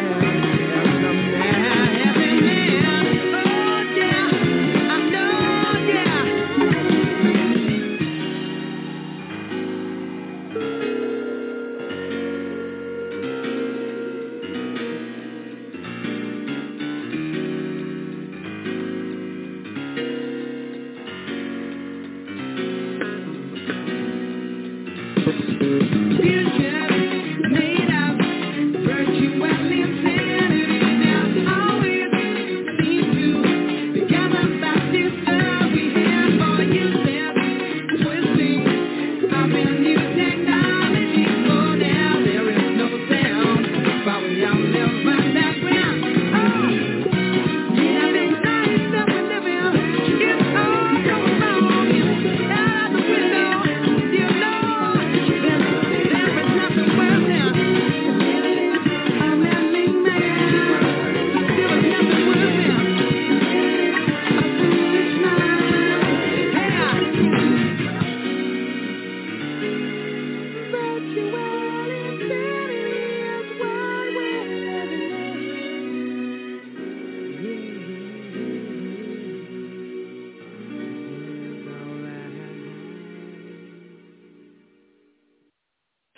as some bad happening. Oh, yeah, I know, yeah. Future made of virtual insanity. Now always seem to together about this love we have for you. That's twisting our value technology. Oh, now there is no sound, but we all live underground. Oh, yeah, the life that we live in, it's all going wrong. Out the window, you know, there's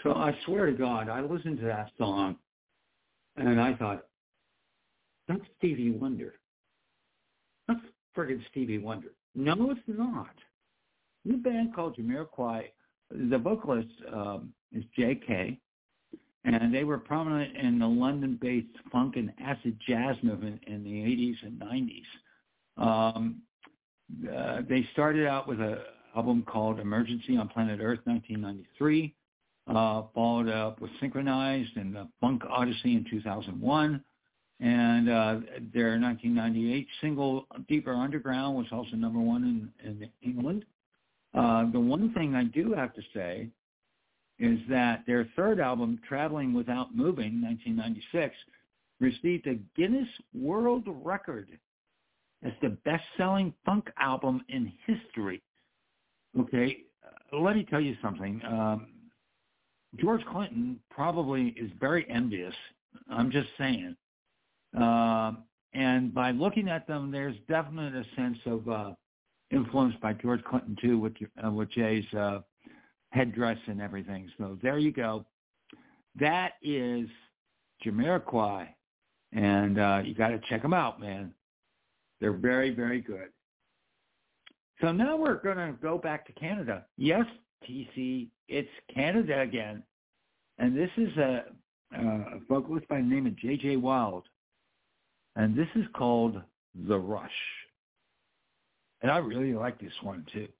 So I swear to God, I listened to that song, and I thought, that's Stevie Wonder. That's friggin' Stevie Wonder. No, it's not. New band called Jamiroquai. The vocalist um, is J K, and they were prominent in the London-based funk and acid jazz movement in the eighties and nineties. Um, uh, they started out with an album called Emergency on Planet Earth, nineteen ninety-three, uh, followed up with Synchronized and the Funk Odyssey in two thousand one, and uh, their nineteen ninety-eight single, Deeper Underground, was also number one in, in England. Uh, the one thing I do have to say is that their third album, Traveling Without Moving, nineteen ninety-six, received a Guinness World Record as the best-selling funk album in history. Okay, uh, let me tell you something. Um, George Clinton probably is very envious. I'm just saying. Uh, and by looking at them, there's definitely a sense of uh, influence by George Clinton, too, with, uh, with Jay's uh, headdress and everything. So there you go. That is Jamiroquai. And uh, you got to check them out, man. They're very, very good. So now we're going to go back to Canada. Yes, T C, it's Canada again. And this is a, a vocalist by the name of J J Wilde. And this is called The Rush. And I really like this one, too.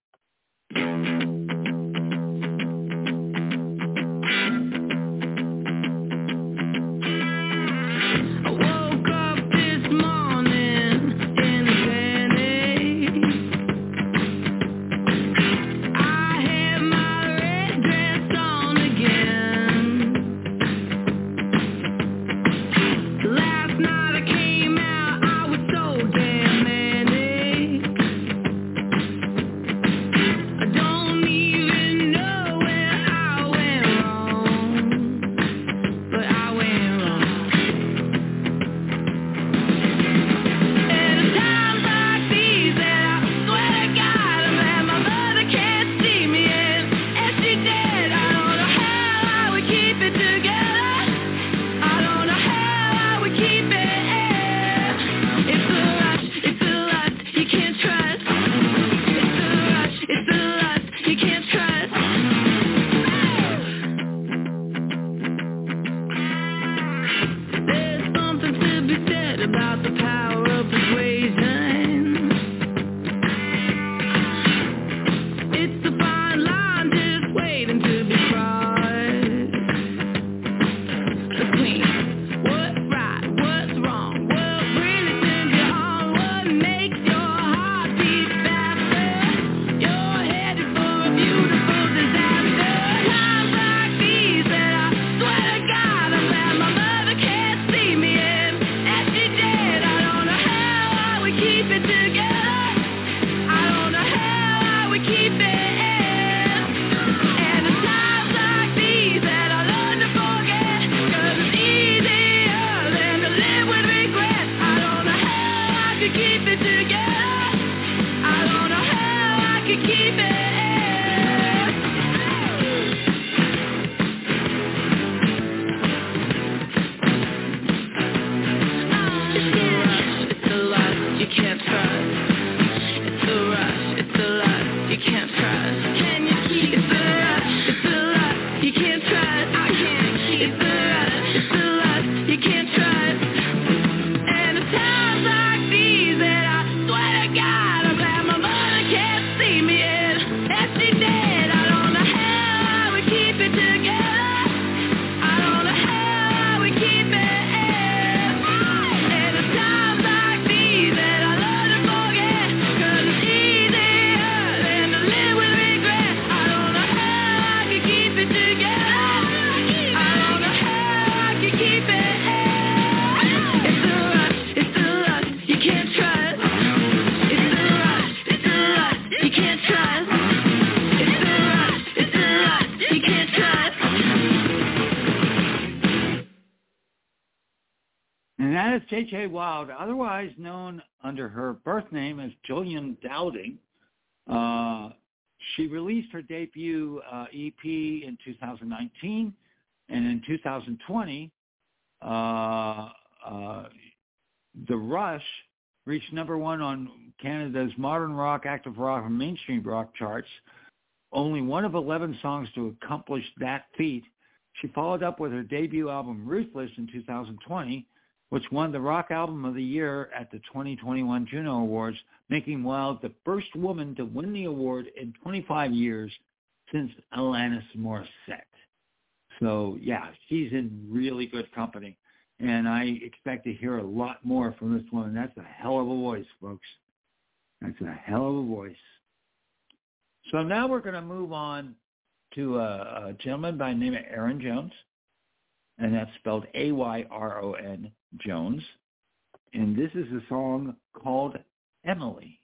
J J Wilde, otherwise known under her birth name as Julian Dowding. Uh, she released her debut uh, E P in two thousand nineteen, and in two thousand twenty, uh, uh, The Rush reached number one on Canada's modern rock, active rock, and mainstream rock charts. Only one of eleven songs to accomplish that feat. She followed up with her debut album, Ruthless, in two thousand twenty, which won the Rock Album of the Year at the twenty twenty-one Juno Awards, making Wild the first woman to win the award in twenty-five years since Alanis Morissette. So, yeah, she's in really good company, and I expect to hear a lot more from this woman. That's a hell of a voice, folks. That's a hell of a voice. So now we're going to move on to a, a gentleman by the name of Aaron Jones, and that's spelled A Y R O N Jones. And this is a song called Emily.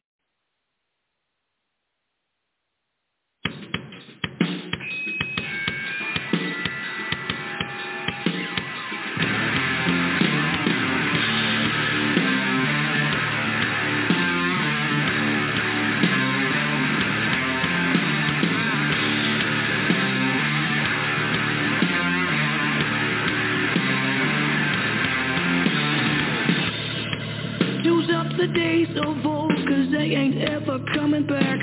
The days of old, cause they ain't ever coming back.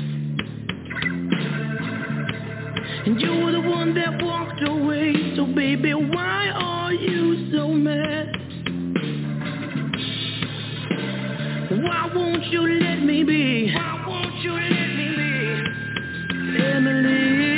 And you were the one that walked away, so baby, why are you so mad? Why won't you let me be? Why won't you let me be? Emily.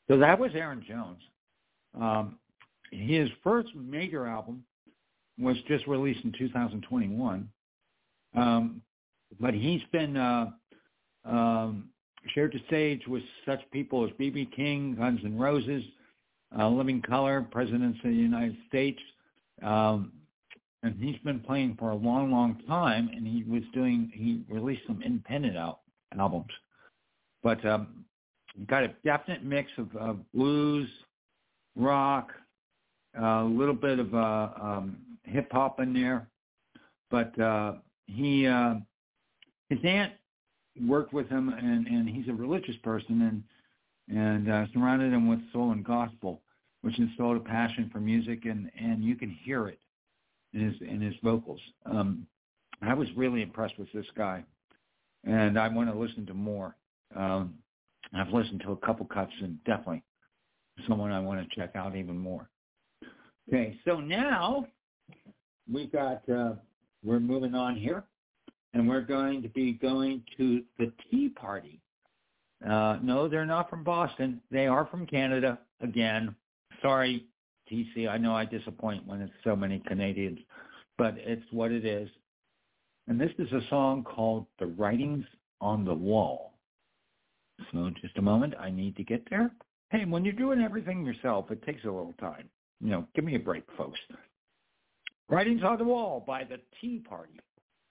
So that was Aaron Jones. Um, his first major album was just released in two thousand twenty-one, um, but he's been uh, um, shared the stage with such people as B B King, Guns N' Roses, uh, Living Colour, Presidents of the United States, um, and he's been playing for a long, long time. And he was doing he released some independent al- albums, but um, got a definite mix of, of blues, rock, a little bit of uh, um, hip hop in there. But uh, he uh, his aunt worked with him, and, and he's a religious person, and and uh, surrounded him with soul and gospel, which instilled a passion for music, and, and you can hear it in his in his vocals. Um, I was really impressed with this guy, and I want to listen to more. Um, I've listened to a couple cuts, and definitely someone I want to check out even more. Okay, so now we've got uh, we're moving on here. And we're going to be going to the Tea Party. Uh, no, they're not from Boston. They are from Canada. Again, sorry, T C. I know I disappoint when it's so many Canadians, but it's what it is. And this is a song called The Writings on the Wall. So just a moment. I need to get there. Hey, when you're doing everything yourself, it takes a little time. You know, give me a break, folks. Writings on the Wall by the Tea Party.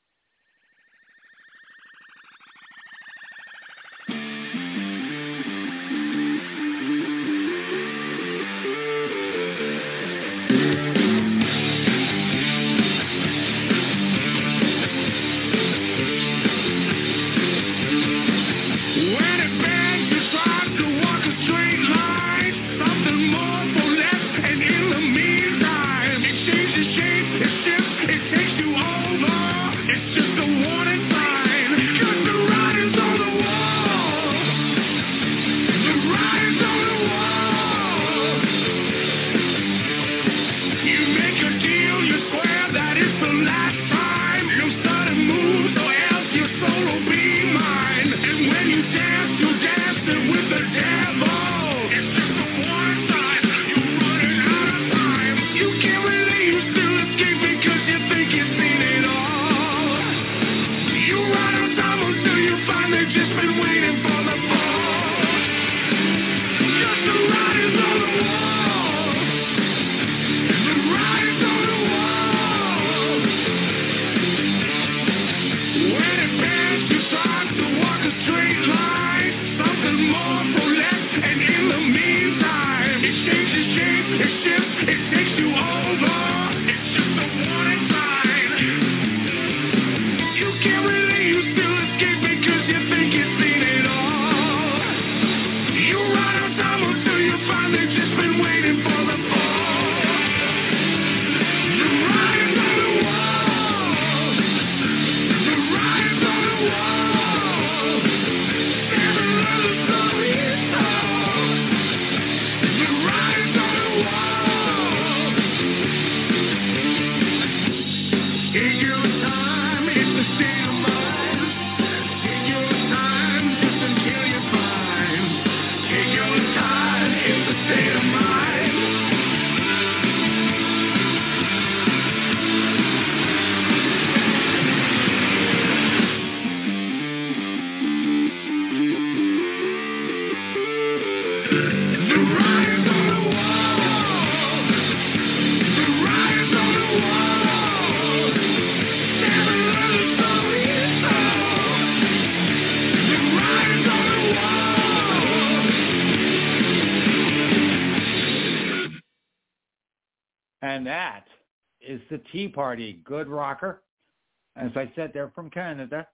And that is the Tea Party, good rocker. As I said, they're from Canada.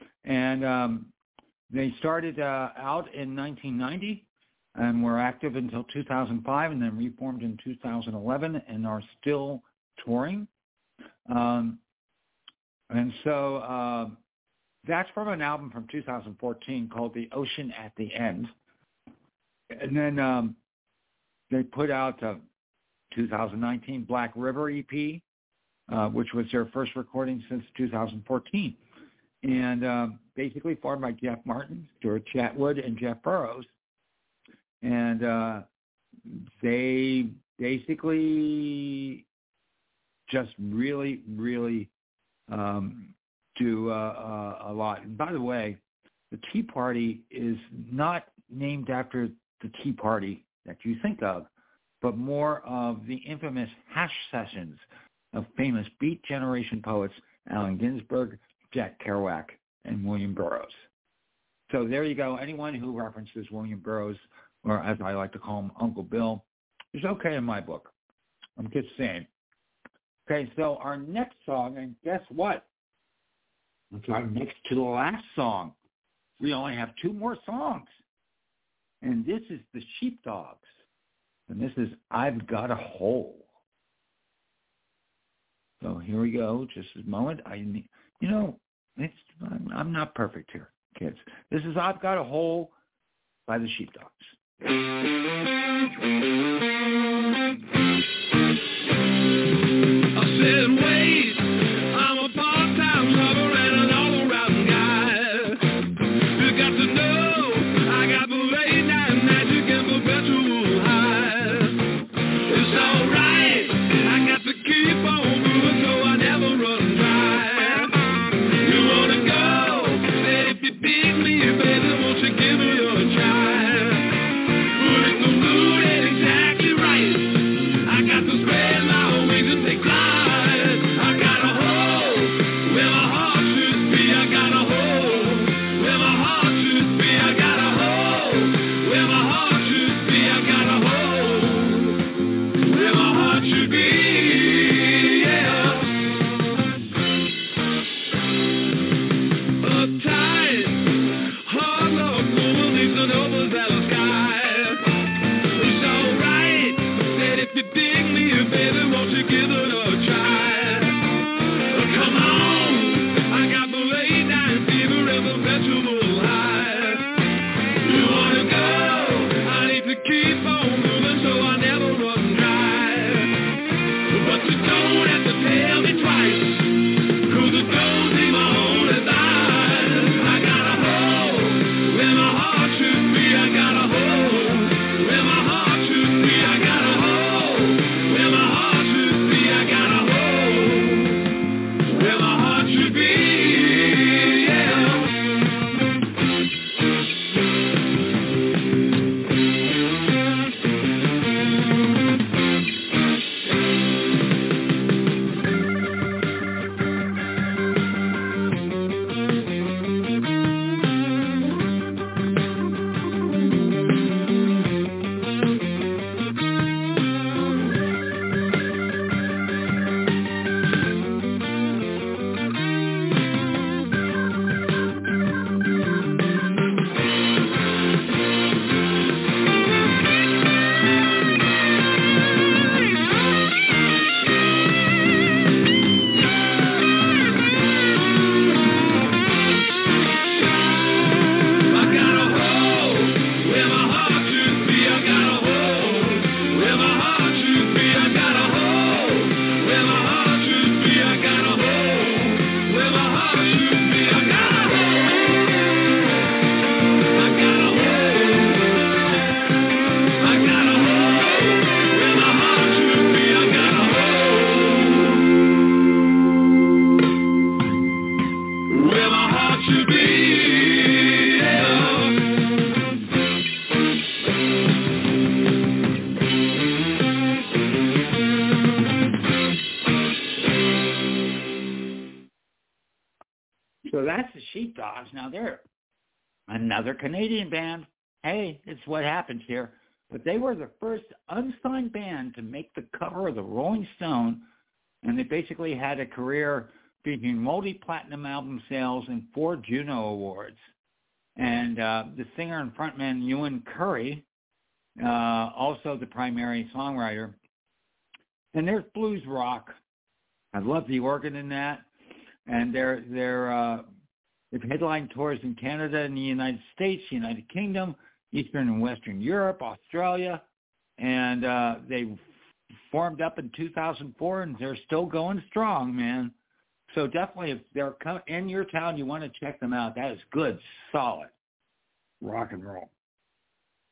And um, they started uh, out in nineteen ninety and were active until two thousand five and then reformed in two thousand eleven and are still touring. Um, and so uh, that's from an album from two thousand fourteen called The Ocean at the End. And then um, they put out a two thousand nineteen Black River E P, uh, which was their first recording since two thousand fourteen. And um, basically formed by Jeff Martin, Stuart Chatwood, and Jeff Burrows. and uh, they basically just really, really um, do uh, uh, a lot. And by the way, the Tea Party is not named after the Tea Party that you think of, but more of the infamous hash sessions of famous Beat Generation poets Allen Ginsberg, Jack Kerouac, and William Burroughs. So there you go. Anyone who references William Burroughs, or as I like to call him, Uncle Bill, is okay in my book. I'm just saying. Okay, so our next song, and guess what? It's our next to the last song. We only have two more songs. And this is the Sheepdogs. And this is I've Got a Hole. So here we go. Just a moment. I, you know, it's, I'm, I'm not perfect here, kids. This is I've Got a Hole by the Sheepdogs. I said, wait, I'm a part-time lover and an all-around guy. You got to know, I got the late night magic and perpetual high. It's alright, I got to keep on moving so I never run dry. You wanna go? Said if you dig me, baby, won't you give me a try? But if the mood ain't exactly right, I got to spread my wings and take flight. I got a hole where my heart should be. I got a hole where my heart should be. I got a hole where my heart should be. I got a hole where my heart should be. Yeah. A tight, hard love woman needs an overzealous guy. It's alright. Said if you dig me, baby, won't you give it a try? Come on, I got the late night fever and the perpetual high. You wanna go? I need to keep on moving so I never run dry. But you don't have to tell me twice, 'cause it don't seem my only line. I got a hole where my heart should be. I got a hole where my heart should be. I got a hole where my heart should be. I got a hole where my heart should be. Yeah. I got a hole where my heart should be. I got a hole where my heart should be. I got a hole where my heart should be. I got a hole where my heart should be. I got a hole. I got a hole. I got a hole where my heart should be. I got a hole where my heart should be. Yeah. So that's the Sheepdogs. Now they're another Canadian band. Hey, it's what happens here. But they were the first unsigned band to make the cover of the Rolling Stone, and they basically had a career featuring multi-platinum album sales and four Juno Awards. And uh, the singer and frontman Ewan Curry, uh, also the primary songwriter. And there's blues rock. I love the organ in that. And they're they're uh, they've headlined tours in Canada and the United States, United Kingdom, Eastern and Western Europe, Australia, and uh, they formed up in two thousand four, and they're still going strong, man. So definitely, if they're in your town, you want to check them out. That is good, solid rock and roll.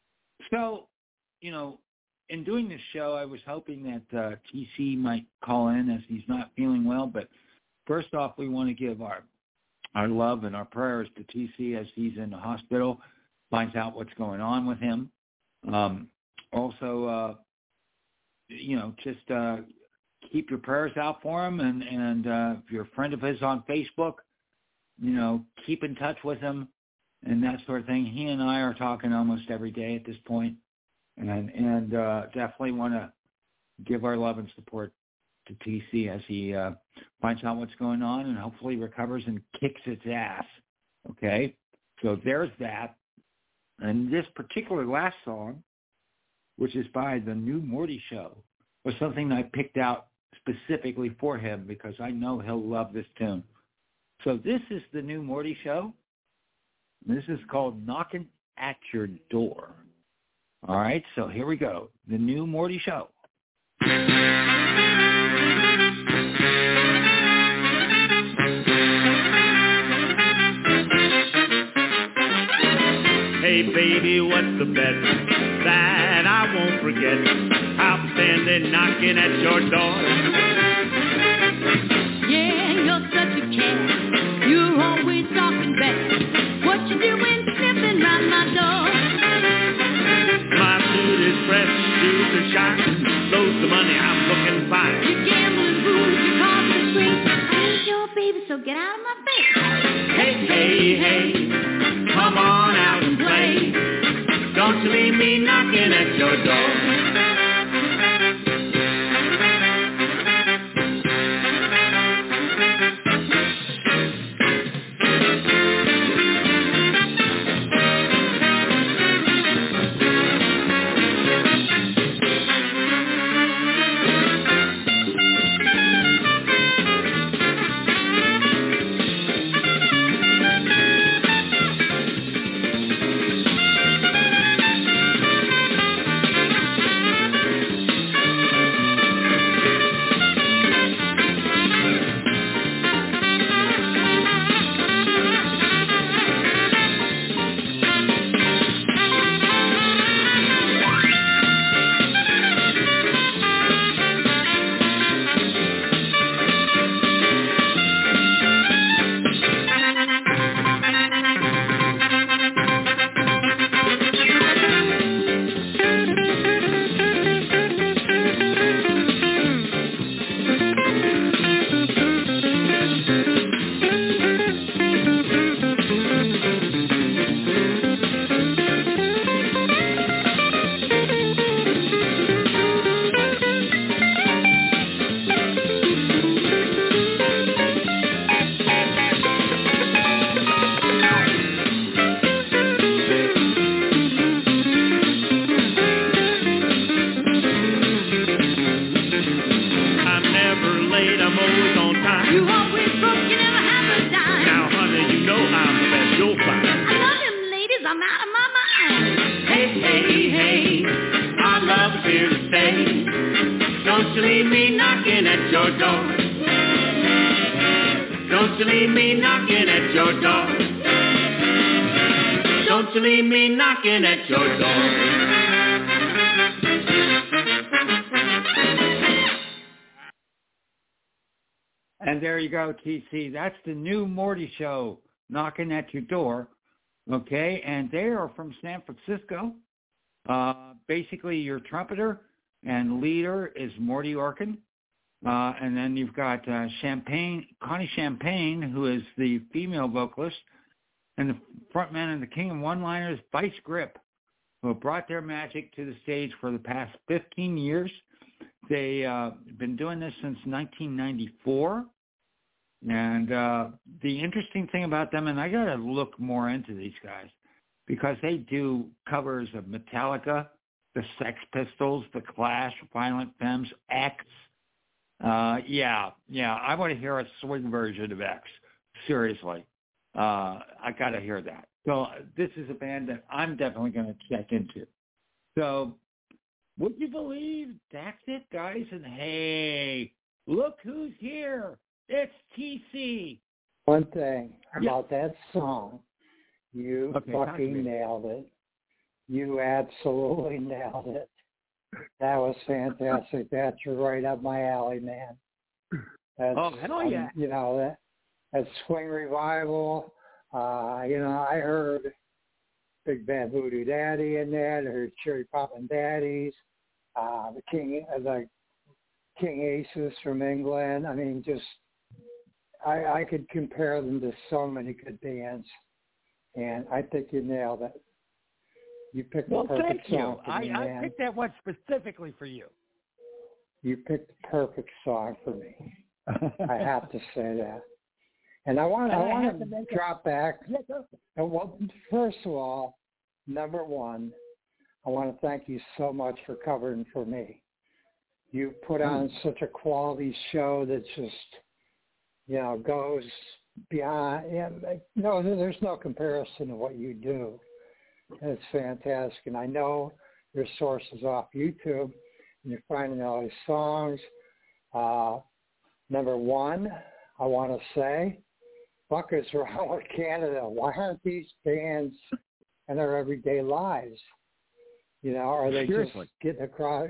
So, you know, in doing this show, I was hoping that uh, T C might call in as he's not feeling well. But first off, we want to give our our love and our prayers to T C as he's in the hospital, finds out what's going on with him. Um, also, uh, you know, just uh, keep your prayers out for him. And, and uh, if you're a friend of his on Facebook, you know, keep in touch with him and that sort of thing. He and I are talking almost every day at this point. And, and uh, definitely want to give our love and support to T C as he uh, finds out what's going on and hopefully recovers and kicks its ass. Okay? So there's that. And this particular last song, which is by The New Morty Show, was something I picked out specifically for him because I know he'll love this tune. So this is The New Morty Show. This is called Knocking at Your Door. All right, so here we go. The New Morty Show. Hey, baby, what's the bet that I won't forget? I'm standing knocking at your door. Yeah, you're such a cat. You're always talking back. What you doing sniffing round my door? My suit is fresh, shoes are shiny. Loads of money, I'm looking fine. You gambling booze, you cause the scream. I ain't your baby, so get out of my face. Hey, hey, hey, come on out and play. Don't you leave me knocking at your door. And there you go, T C. That's The New Morty Show, Knocking at Your Door. Okay, and they are from San Francisco. Uh, basically, your trumpeter and leader is Morty Orkin. Uh, and then you've got uh, Champagne, Connie Champagne, who is the female vocalist, and the frontman and the king of one-liners, Vice Grip, who have brought their magic to the stage for the past fifteen years. They've uh, been doing this since nineteen ninety-four. And uh, the interesting thing about them, and I got to look more into these guys, because they do covers of Metallica, the Sex Pistols, the Clash, Violent Femmes, X. Uh, yeah, yeah, I want to hear a swing version of X. Seriously. Uh, I got to hear that. So this is a band that I'm definitely going to check into. So would you believe that's it, guys? And hey, look who's here. It's T C. One thing yeah. about that song, you okay, fucking nailed it. You absolutely nailed it. That was fantastic. That's right up my alley, man. That's, oh, hell yeah. Um, you know, that, that swing revival. Uh, you know, I heard Big Bad Voodoo Daddy in that. I heard Cherry Poppin' Daddies, uh, the King, uh, the King Aces from England. I mean, just I, I could compare them to so many good bands, and I think you nailed it. You picked well, the perfect thank you. song for I, me, I man. picked that one specifically for you. You picked the perfect song for me. I have to say that. And I want, And I I want have to, to make drop back. Yeah, go. And well, first of all, number one, I want to thank you so much for covering for me. You put on mm. such a quality show that just, you know, goes beyond. Yeah, no, there's no comparison to what you do. It's fantastic. And I know your sources off YouTube, and you're finding all these songs. Uh, number one, I want to say, fuck is wrong with Canada? Why aren't these bands in our everyday lives? You know, are they Seriously. just getting across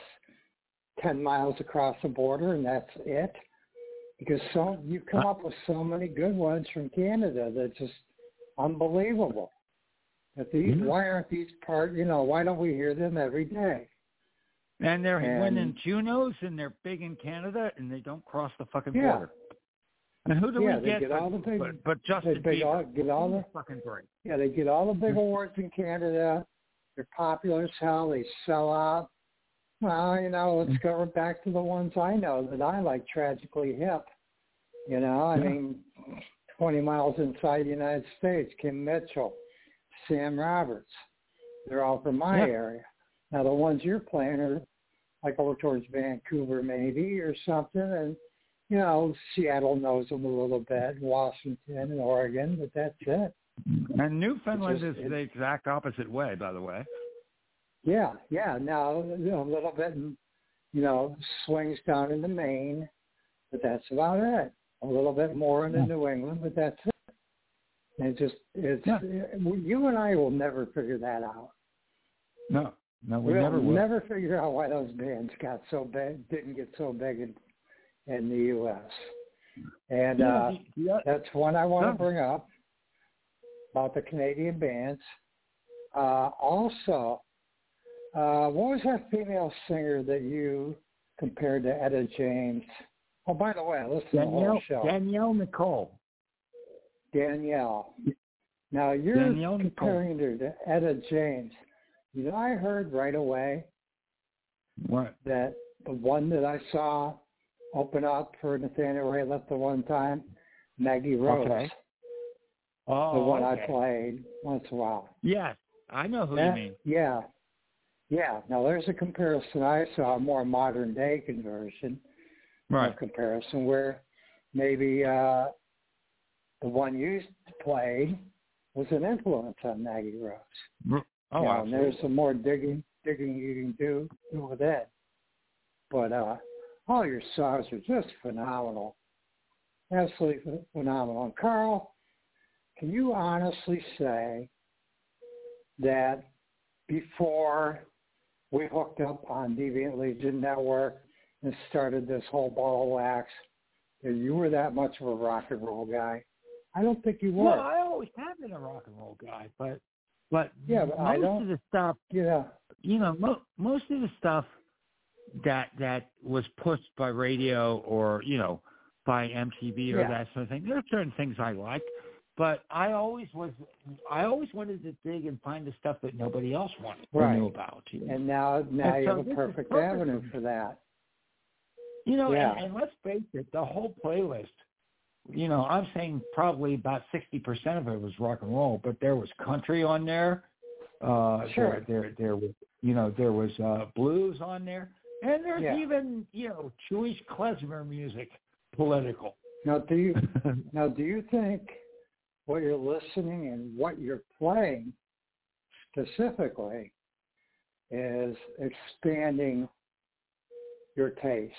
ten miles across the border and that's it? Because so you come up with so many good ones from Canada that's just unbelievable. That these, mm-hmm. Why aren't these part? You know, why don't we hear them every day? And they're and, winning Junos, and they're big in Canada, and they don't cross the fucking yeah. border. And who do yeah, we they get? get but, all the big, but, but Justin they Bieber. all, get all the fucking great. Yeah, they get all the big awards in Canada. They're popular as hell. They sell out. Well, you know, let's go back to the ones I know that I like, Tragically Hip. You know, I yeah. mean, twenty miles inside the United States, Kim Mitchell, Sam Roberts. They're all from my yeah. area. Now, the ones you're playing are like over towards Vancouver maybe or something, and, you know, Seattle knows them a little bit, Washington and Oregon, but that's it. And Newfoundland just, is the exact opposite way, by the way. Yeah, yeah. Now, you know, a little bit, you know, swings down into Maine, but that's about it. A little bit more into yeah. New England, but that's it. And just, it's, yeah. you and I will never figure that out. No, no, we we'll never will. never figure out why those bands got so big, didn't get so big in, in the U S And yeah, uh, yeah. that's one I want to bring up about the Canadian bands. Uh, also, uh, what was that female singer that you compared to Etta James? Oh, by the way, I listened to the whole show. Danielle Nicole. Danielle. Now, you're Danielle comparing Nicole. her to Etta James. You know, I heard right away what? that the one that I saw open up for Nathaniel Rateliff the one time, Maggie Rose. Okay. Oh, the one okay. I played once in a while. Yes, I know who that, you mean. Yeah. Yeah. Now, there's a comparison. I saw a more modern-day conversion. Right. Comparison where maybe uh, the one you played was an influence on Maggie Rose. Oh, you know, absolutely. And there's some more digging digging you can do, do with that. But uh, all your songs are just phenomenal. Absolutely phenomenal. And Carl, can you honestly say that before we hooked up on Deviant Legion Network and started this whole ball of wax, that you were that much of a rock and roll guy? I don't think you were. Well, I always have been a rock and roll guy, but but yeah, but most I don't, of the stuff, yeah, you know, mo- most of the stuff that that was pushed by radio or you know by M T V or yeah. that sort of thing. There are certain things I like, but I always was I always wanted to dig and find the stuff that nobody else wanted right. or knew about. You know? And now now and you so have a perfect, perfect avenue for that. You know, yeah. and, and let's face it, the whole playlist, you know, I'm saying probably about sixty percent of it was rock and roll, but there was country on there. Uh, sure. There, there, there was, you know, there was uh, blues on there, and there's yeah. even, you know, Jewish klezmer music, political. Now, do you now do you think what you're listening and what you're playing specifically is expanding your taste,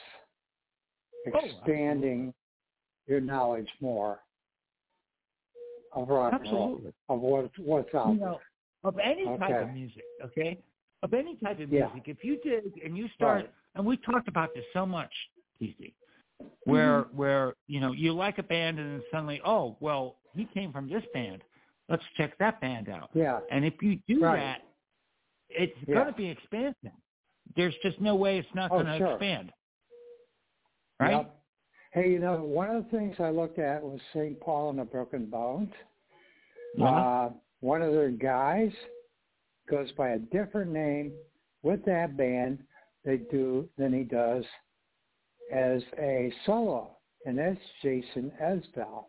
expanding oh, your knowledge more of rock and roll, of what, what's out you there? know, of any Okay. type of music, okay? Of any type of Yeah. music. If you dig and you start, Right. and we talked about this so much, T C, where, Mm-hmm. where, you know, you like a band and then suddenly, oh, well, he came from this band. Let's check that band out. Yeah. And if you do Right. that, it's Yeah. going to be expansion. There's just no way it's not Oh, going to sure. expand. Right? Yep. Hey, you know, one of the things I looked at was Saint Paul and the Broken Bones. Yeah. Uh, one of their guys goes by a different name with that band they do than he does as a solo, and that's Jason Isbell.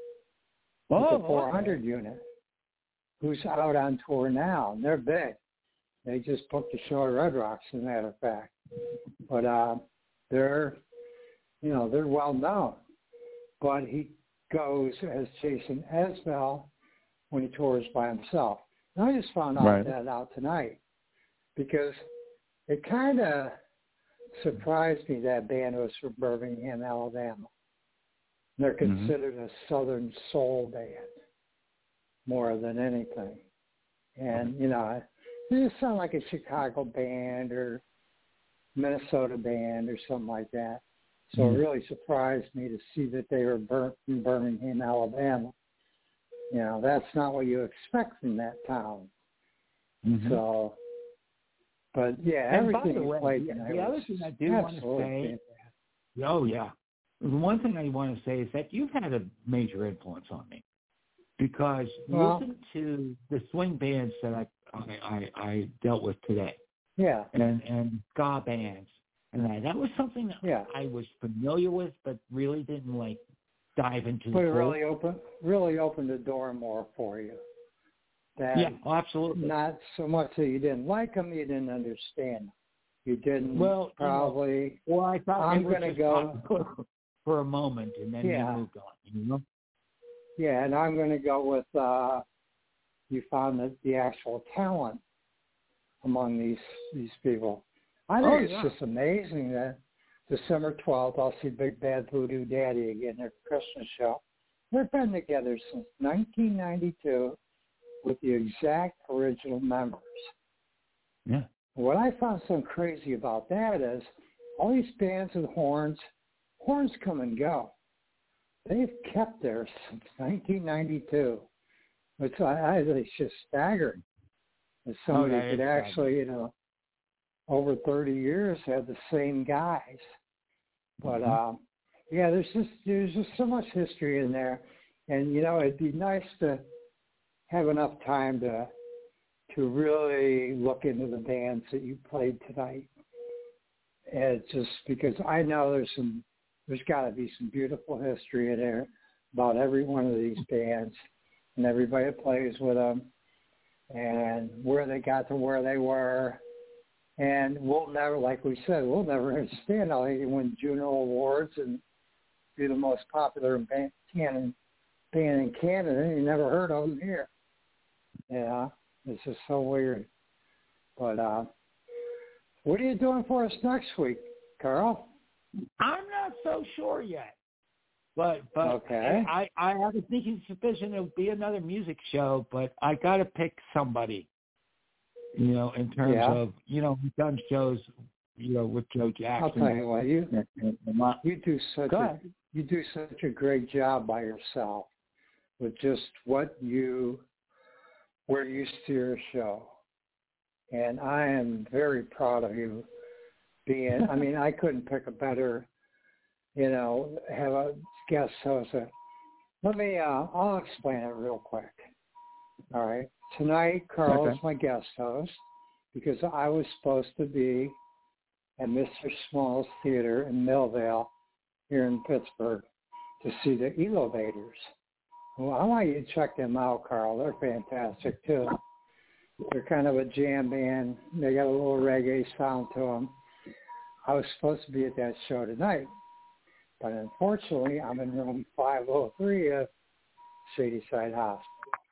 Oh, It's a four hundred okay. unit who's out on tour now, and they're big. They just booked a show at Red Rocks, as a matter of fact. But uh, they're, you know, they're well known. But he goes as Jason Isbell when he tours by himself. And I just found out Right. that out tonight because it kind of surprised me that band was from Birmingham, Alabama. They're Mhm. considered a Southern soul band more than anything. And, you know, they just sound like a Chicago band or Minnesota band or something like that. So Mhm. it really surprised me to see that they were Bir- from Birmingham, Alabama. You know, that's not what you expect from that town. Mhm. So, but yeah, And by everything the you way, played the, tonight the other was thing I do want to absolutely say, fantastic. oh yeah, the one thing I want to say is that you've had a major influence on me because Well- listen to the swing bands that I I, I, I dealt with today, Yeah, and and ska bands, and that that was something that yeah. I was familiar with, but really didn't like dive into the But it full. really opened really opened the door more for you. That Yeah, oh, absolutely. not so much that you didn't like them, you didn't understand them. You didn't Well, you know, probably. Well, I thought I'm they were gonna just go- popular for a moment, and then Yeah. we moved on. You know. Yeah, and I'm going to go with uh, you found the, the actual talent among these these people. I think Oh, it's yeah. just amazing that December twelfth, I'll see Big Bad Voodoo Daddy again, their Christmas show. They've been together since nineteen ninety-two with the exact original members. Yeah. What I found so crazy about that is all these bands with horns, horns come and go. They've kept theirs since nineteen ninety-two. It's, I, I, it's just staggering that somebody Oh, yeah, could it's actually, you know, over thirty years have the same guys. But, Mhm. um, yeah, there's just there's just so much history in there. And, you know, it'd be nice to have enough time to to really look into the bands that you played tonight. And just because I know there's some, there's got to be some beautiful history in there about every one of these bands and everybody that plays with them and where they got to where they were. And we'll never, like we said, we'll never understand how they win Juno Awards and be the most popular band, band in Canada. You never heard of them here. Yeah, it's just so weird. But uh, what are you doing for us next week, Carl? I'm not so sure yet, but but Okay. I I have a sneaking suspicion it'll be another music show, but I got to pick somebody. You know, in terms Yeah. of you know, we've done shows, you know, with Joe Jackson. I'll tell you what, you and- and- and my- you do such Go a ahead. you do such a great job by yourself with just what you where you steer your show, and I am very proud of you. Being, I mean, I couldn't pick a better, you know, have a guest host. Let me, uh, I'll explain it real quick. All right. Tonight, Carl Okay. is my guest host because I was supposed to be at Mister Small's Theater in Millvale here in Pittsburgh to see the Elevators. Well, I want you to check them out, Carl. They're fantastic, too. They're kind of a jam band. They got a little reggae sound to them. I was supposed to be at that show tonight, but unfortunately, I'm in room five oh three of Shadyside Hospital.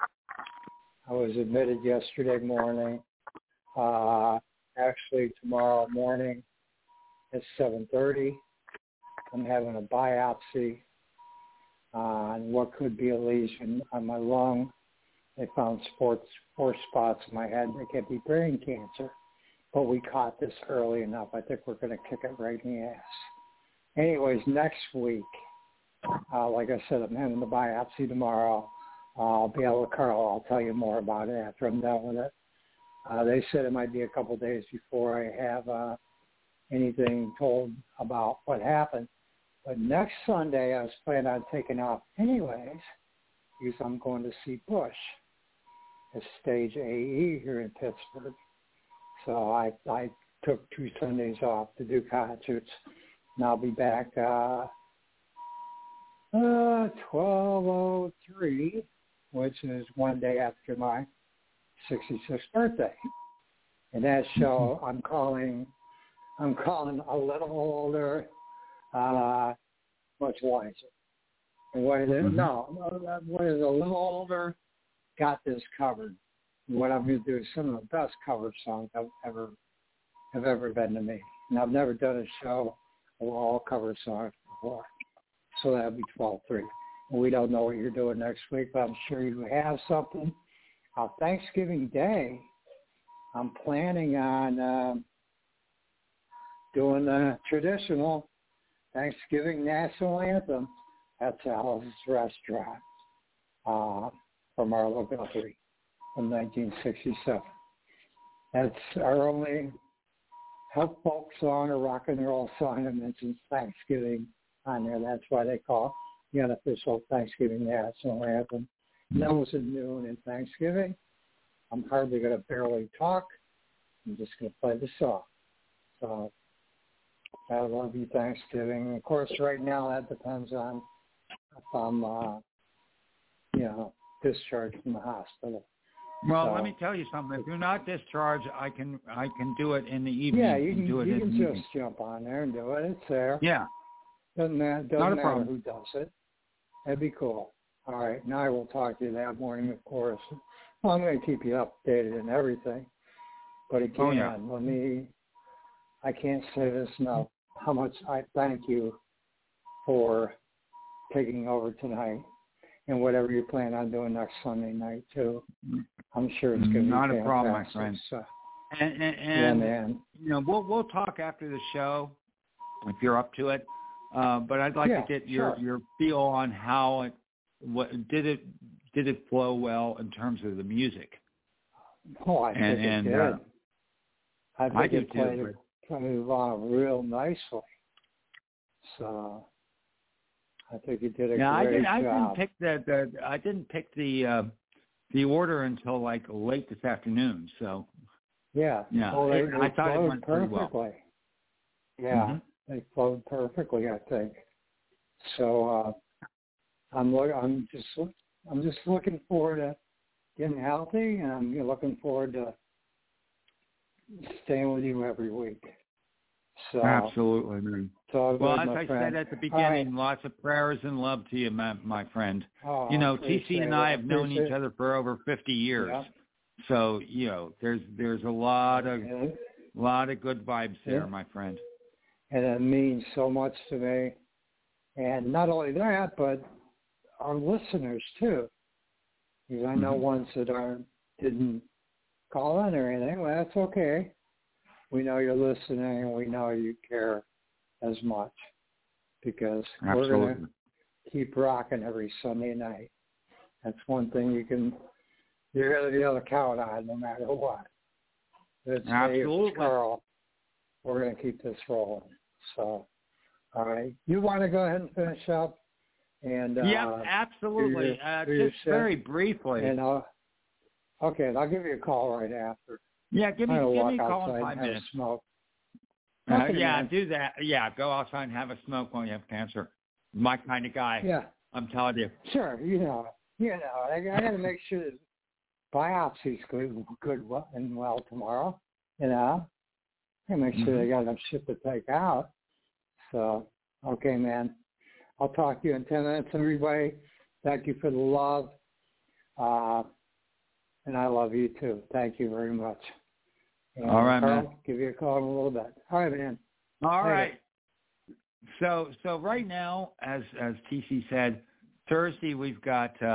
I was admitted yesterday morning. Uh, actually, tomorrow morning at seven thirty, I'm having a biopsy on what could be a lesion on my lung they found sports four spots in my head that could be brain cancer. But we caught this early enough. I think we're going to kick it right in the ass. Anyways, next week, uh, like I said, I'm having the biopsy tomorrow. Uh, I'll be able to, Carl, I'll tell you more about it after I'm done with it. Uh, they said it might be a couple of days before I have uh, anything told about what happened. But next Sunday, I was planning on taking off anyways, because I'm going to see Bush at Stage A E here in Pittsburgh. So I I took two Sundays off to do concerts, and I'll be back uh, uh, twelve oh three, which is one day after my sixty-sixth birthday. And that show I'm calling I'm calling A Little Older, uh, Much Wiser. And what is it? Mm-hmm. No, no, what is A Little Older, Got This Covered. What I'm going to do is some of the best cover songs I've ever have ever been to me. And I've never done a show of all cover songs before. So that'll be twelve three. And we don't know what you're doing next week, but I'm sure you have something. Uh, Thanksgiving Day, I'm planning on um, doing the traditional Thanksgiving National Anthem at Sal's Restaurant uh, from Arlo Guthrie. From nineteen sixty-seven. That's our only help folk song or rock and roll song that mentions Thanksgiving on there. That's why they call it the unofficial Thanksgiving National Anthem. Nose at noon and Thanksgiving. I'm hardly going to barely talk. I'm just going to play the song. So I love you, Thanksgiving. Of course, right now that depends on if I'm, uh, you know, discharged from the hospital. Well, so, let me tell you something. If you're not discharged, I can I can do it in the evening. Yeah, you can, do it you in can the just evening. jump on there and do it. It's there. Yeah. Doesn't matter, doesn't Not a matter problem. who does it. That'd be cool. All right. Now I will talk to you that morning, of course. Well, I'm going to keep you updated and everything. But again, oh, yeah. let me, I can't say this enough, how much I thank you for taking over tonight and whatever you plan on doing next Sunday night, too. I'm sure it's going to be not fantastic. a problem, my friend. So, and and, and yeah, man. you know, we'll we'll talk after the show if you're up to it. Uh, but I'd like yeah, to get your, sure. your feel on how it what did it did it flow well in terms of the music. Oh, I and, think and, it did. uh, I think I do it played too, it played along real nicely. So I think you did a yeah, great I, did, I job. didn't pick the, the I didn't pick the uh, the order until like late this afternoon. So yeah, yeah, well, they, it, they I thought it flowed went pretty perfectly. well. Yeah, Mm-hmm. they flowed perfectly, I think. So uh, I'm look, I'm just I'm just looking forward to getting healthy, and I'm looking forward to staying with you every week. So Absolutely, man. So well, good, as my I friend. said at the beginning, right. Lots of prayers and love to you, my, my friend. Oh, you know, I T C and I have known appreciate each other for over fifty years. Yeah. So, you know, there's there's a lot of yeah. lot of good vibes there, yeah. my friend. And it means so much to me. And not only that, but our listeners too. Because I know mm-hmm. ones that aren't didn't call in or anything. Well, that's okay. We know you're listening, and we know you care as much, because Absolutely. we're going to keep rocking every Sunday night. That's one thing you can, you're going to be able to count on no matter what. If it's Absolutely. me, it's Carl, we're going to keep this rolling. So, all right. You want to go ahead and finish up? And uh, yeah, absolutely. your, uh, just very briefly. And I'll, okay, and I'll give you a call right after. Yeah, give me, I'm give me a walk call in outside five and have minutes. a smoke. Uh, Okay, yeah, man. do that. Yeah, go outside and have a smoke when you have cancer. My kind of guy. Yeah. I'm telling you. Sure, you know, you know, I, I got to make sure the biopsy's good, good and well tomorrow. You know, I make sure Mm-hmm. they got enough shit to take out. So, okay, man. I'll talk to you in ten minutes, everybody. Thank you for the love, uh, and I love you too. Thank you very much. And All right, Carl, man. give you a call in a little bit. All right, man. All Later. right. So so right now, as as T C said, Thursday we've got uh,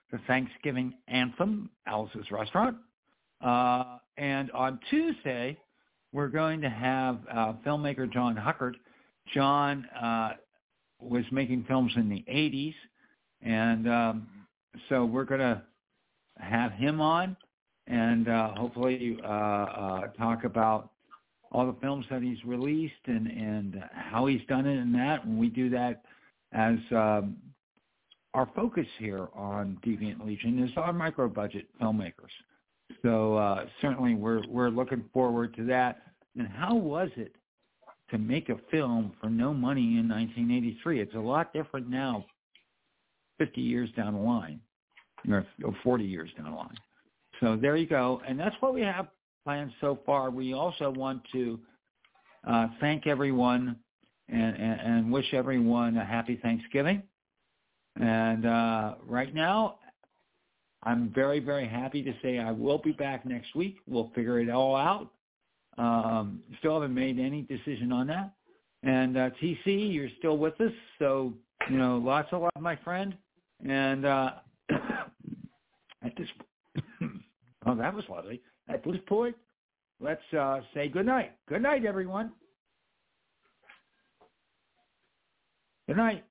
the Thanksgiving Anthem, Alice's Restaurant. Uh, and on Tuesday, we're going to have uh, filmmaker John Huckert. John uh, was making films in the eighties, and um, so we're going to have him on and uh, hopefully uh, uh, talk about all the films that he's released and, and how he's done it and that. And we do that as um, our focus here on Deviant Legion is our micro-budget filmmakers. So uh, certainly we're we're looking forward to that. And how was it to make a film for no money in nineteen eighty-three? It's a lot different now, fifty years down the line, or forty years down the line. So there you go. And that's what we have planned so far. We also want to uh, thank everyone and, and, and wish everyone a happy Thanksgiving. And uh, right now, I'm very, very happy to say I will be back next week. We'll figure it all out. Um, still haven't made any decision on that. And uh, T C, you're still with us. So, you know, lots of love, my friend. And uh, at this oh, that was lovely. At this point, let's uh, say good night. Good night, everyone. Good night.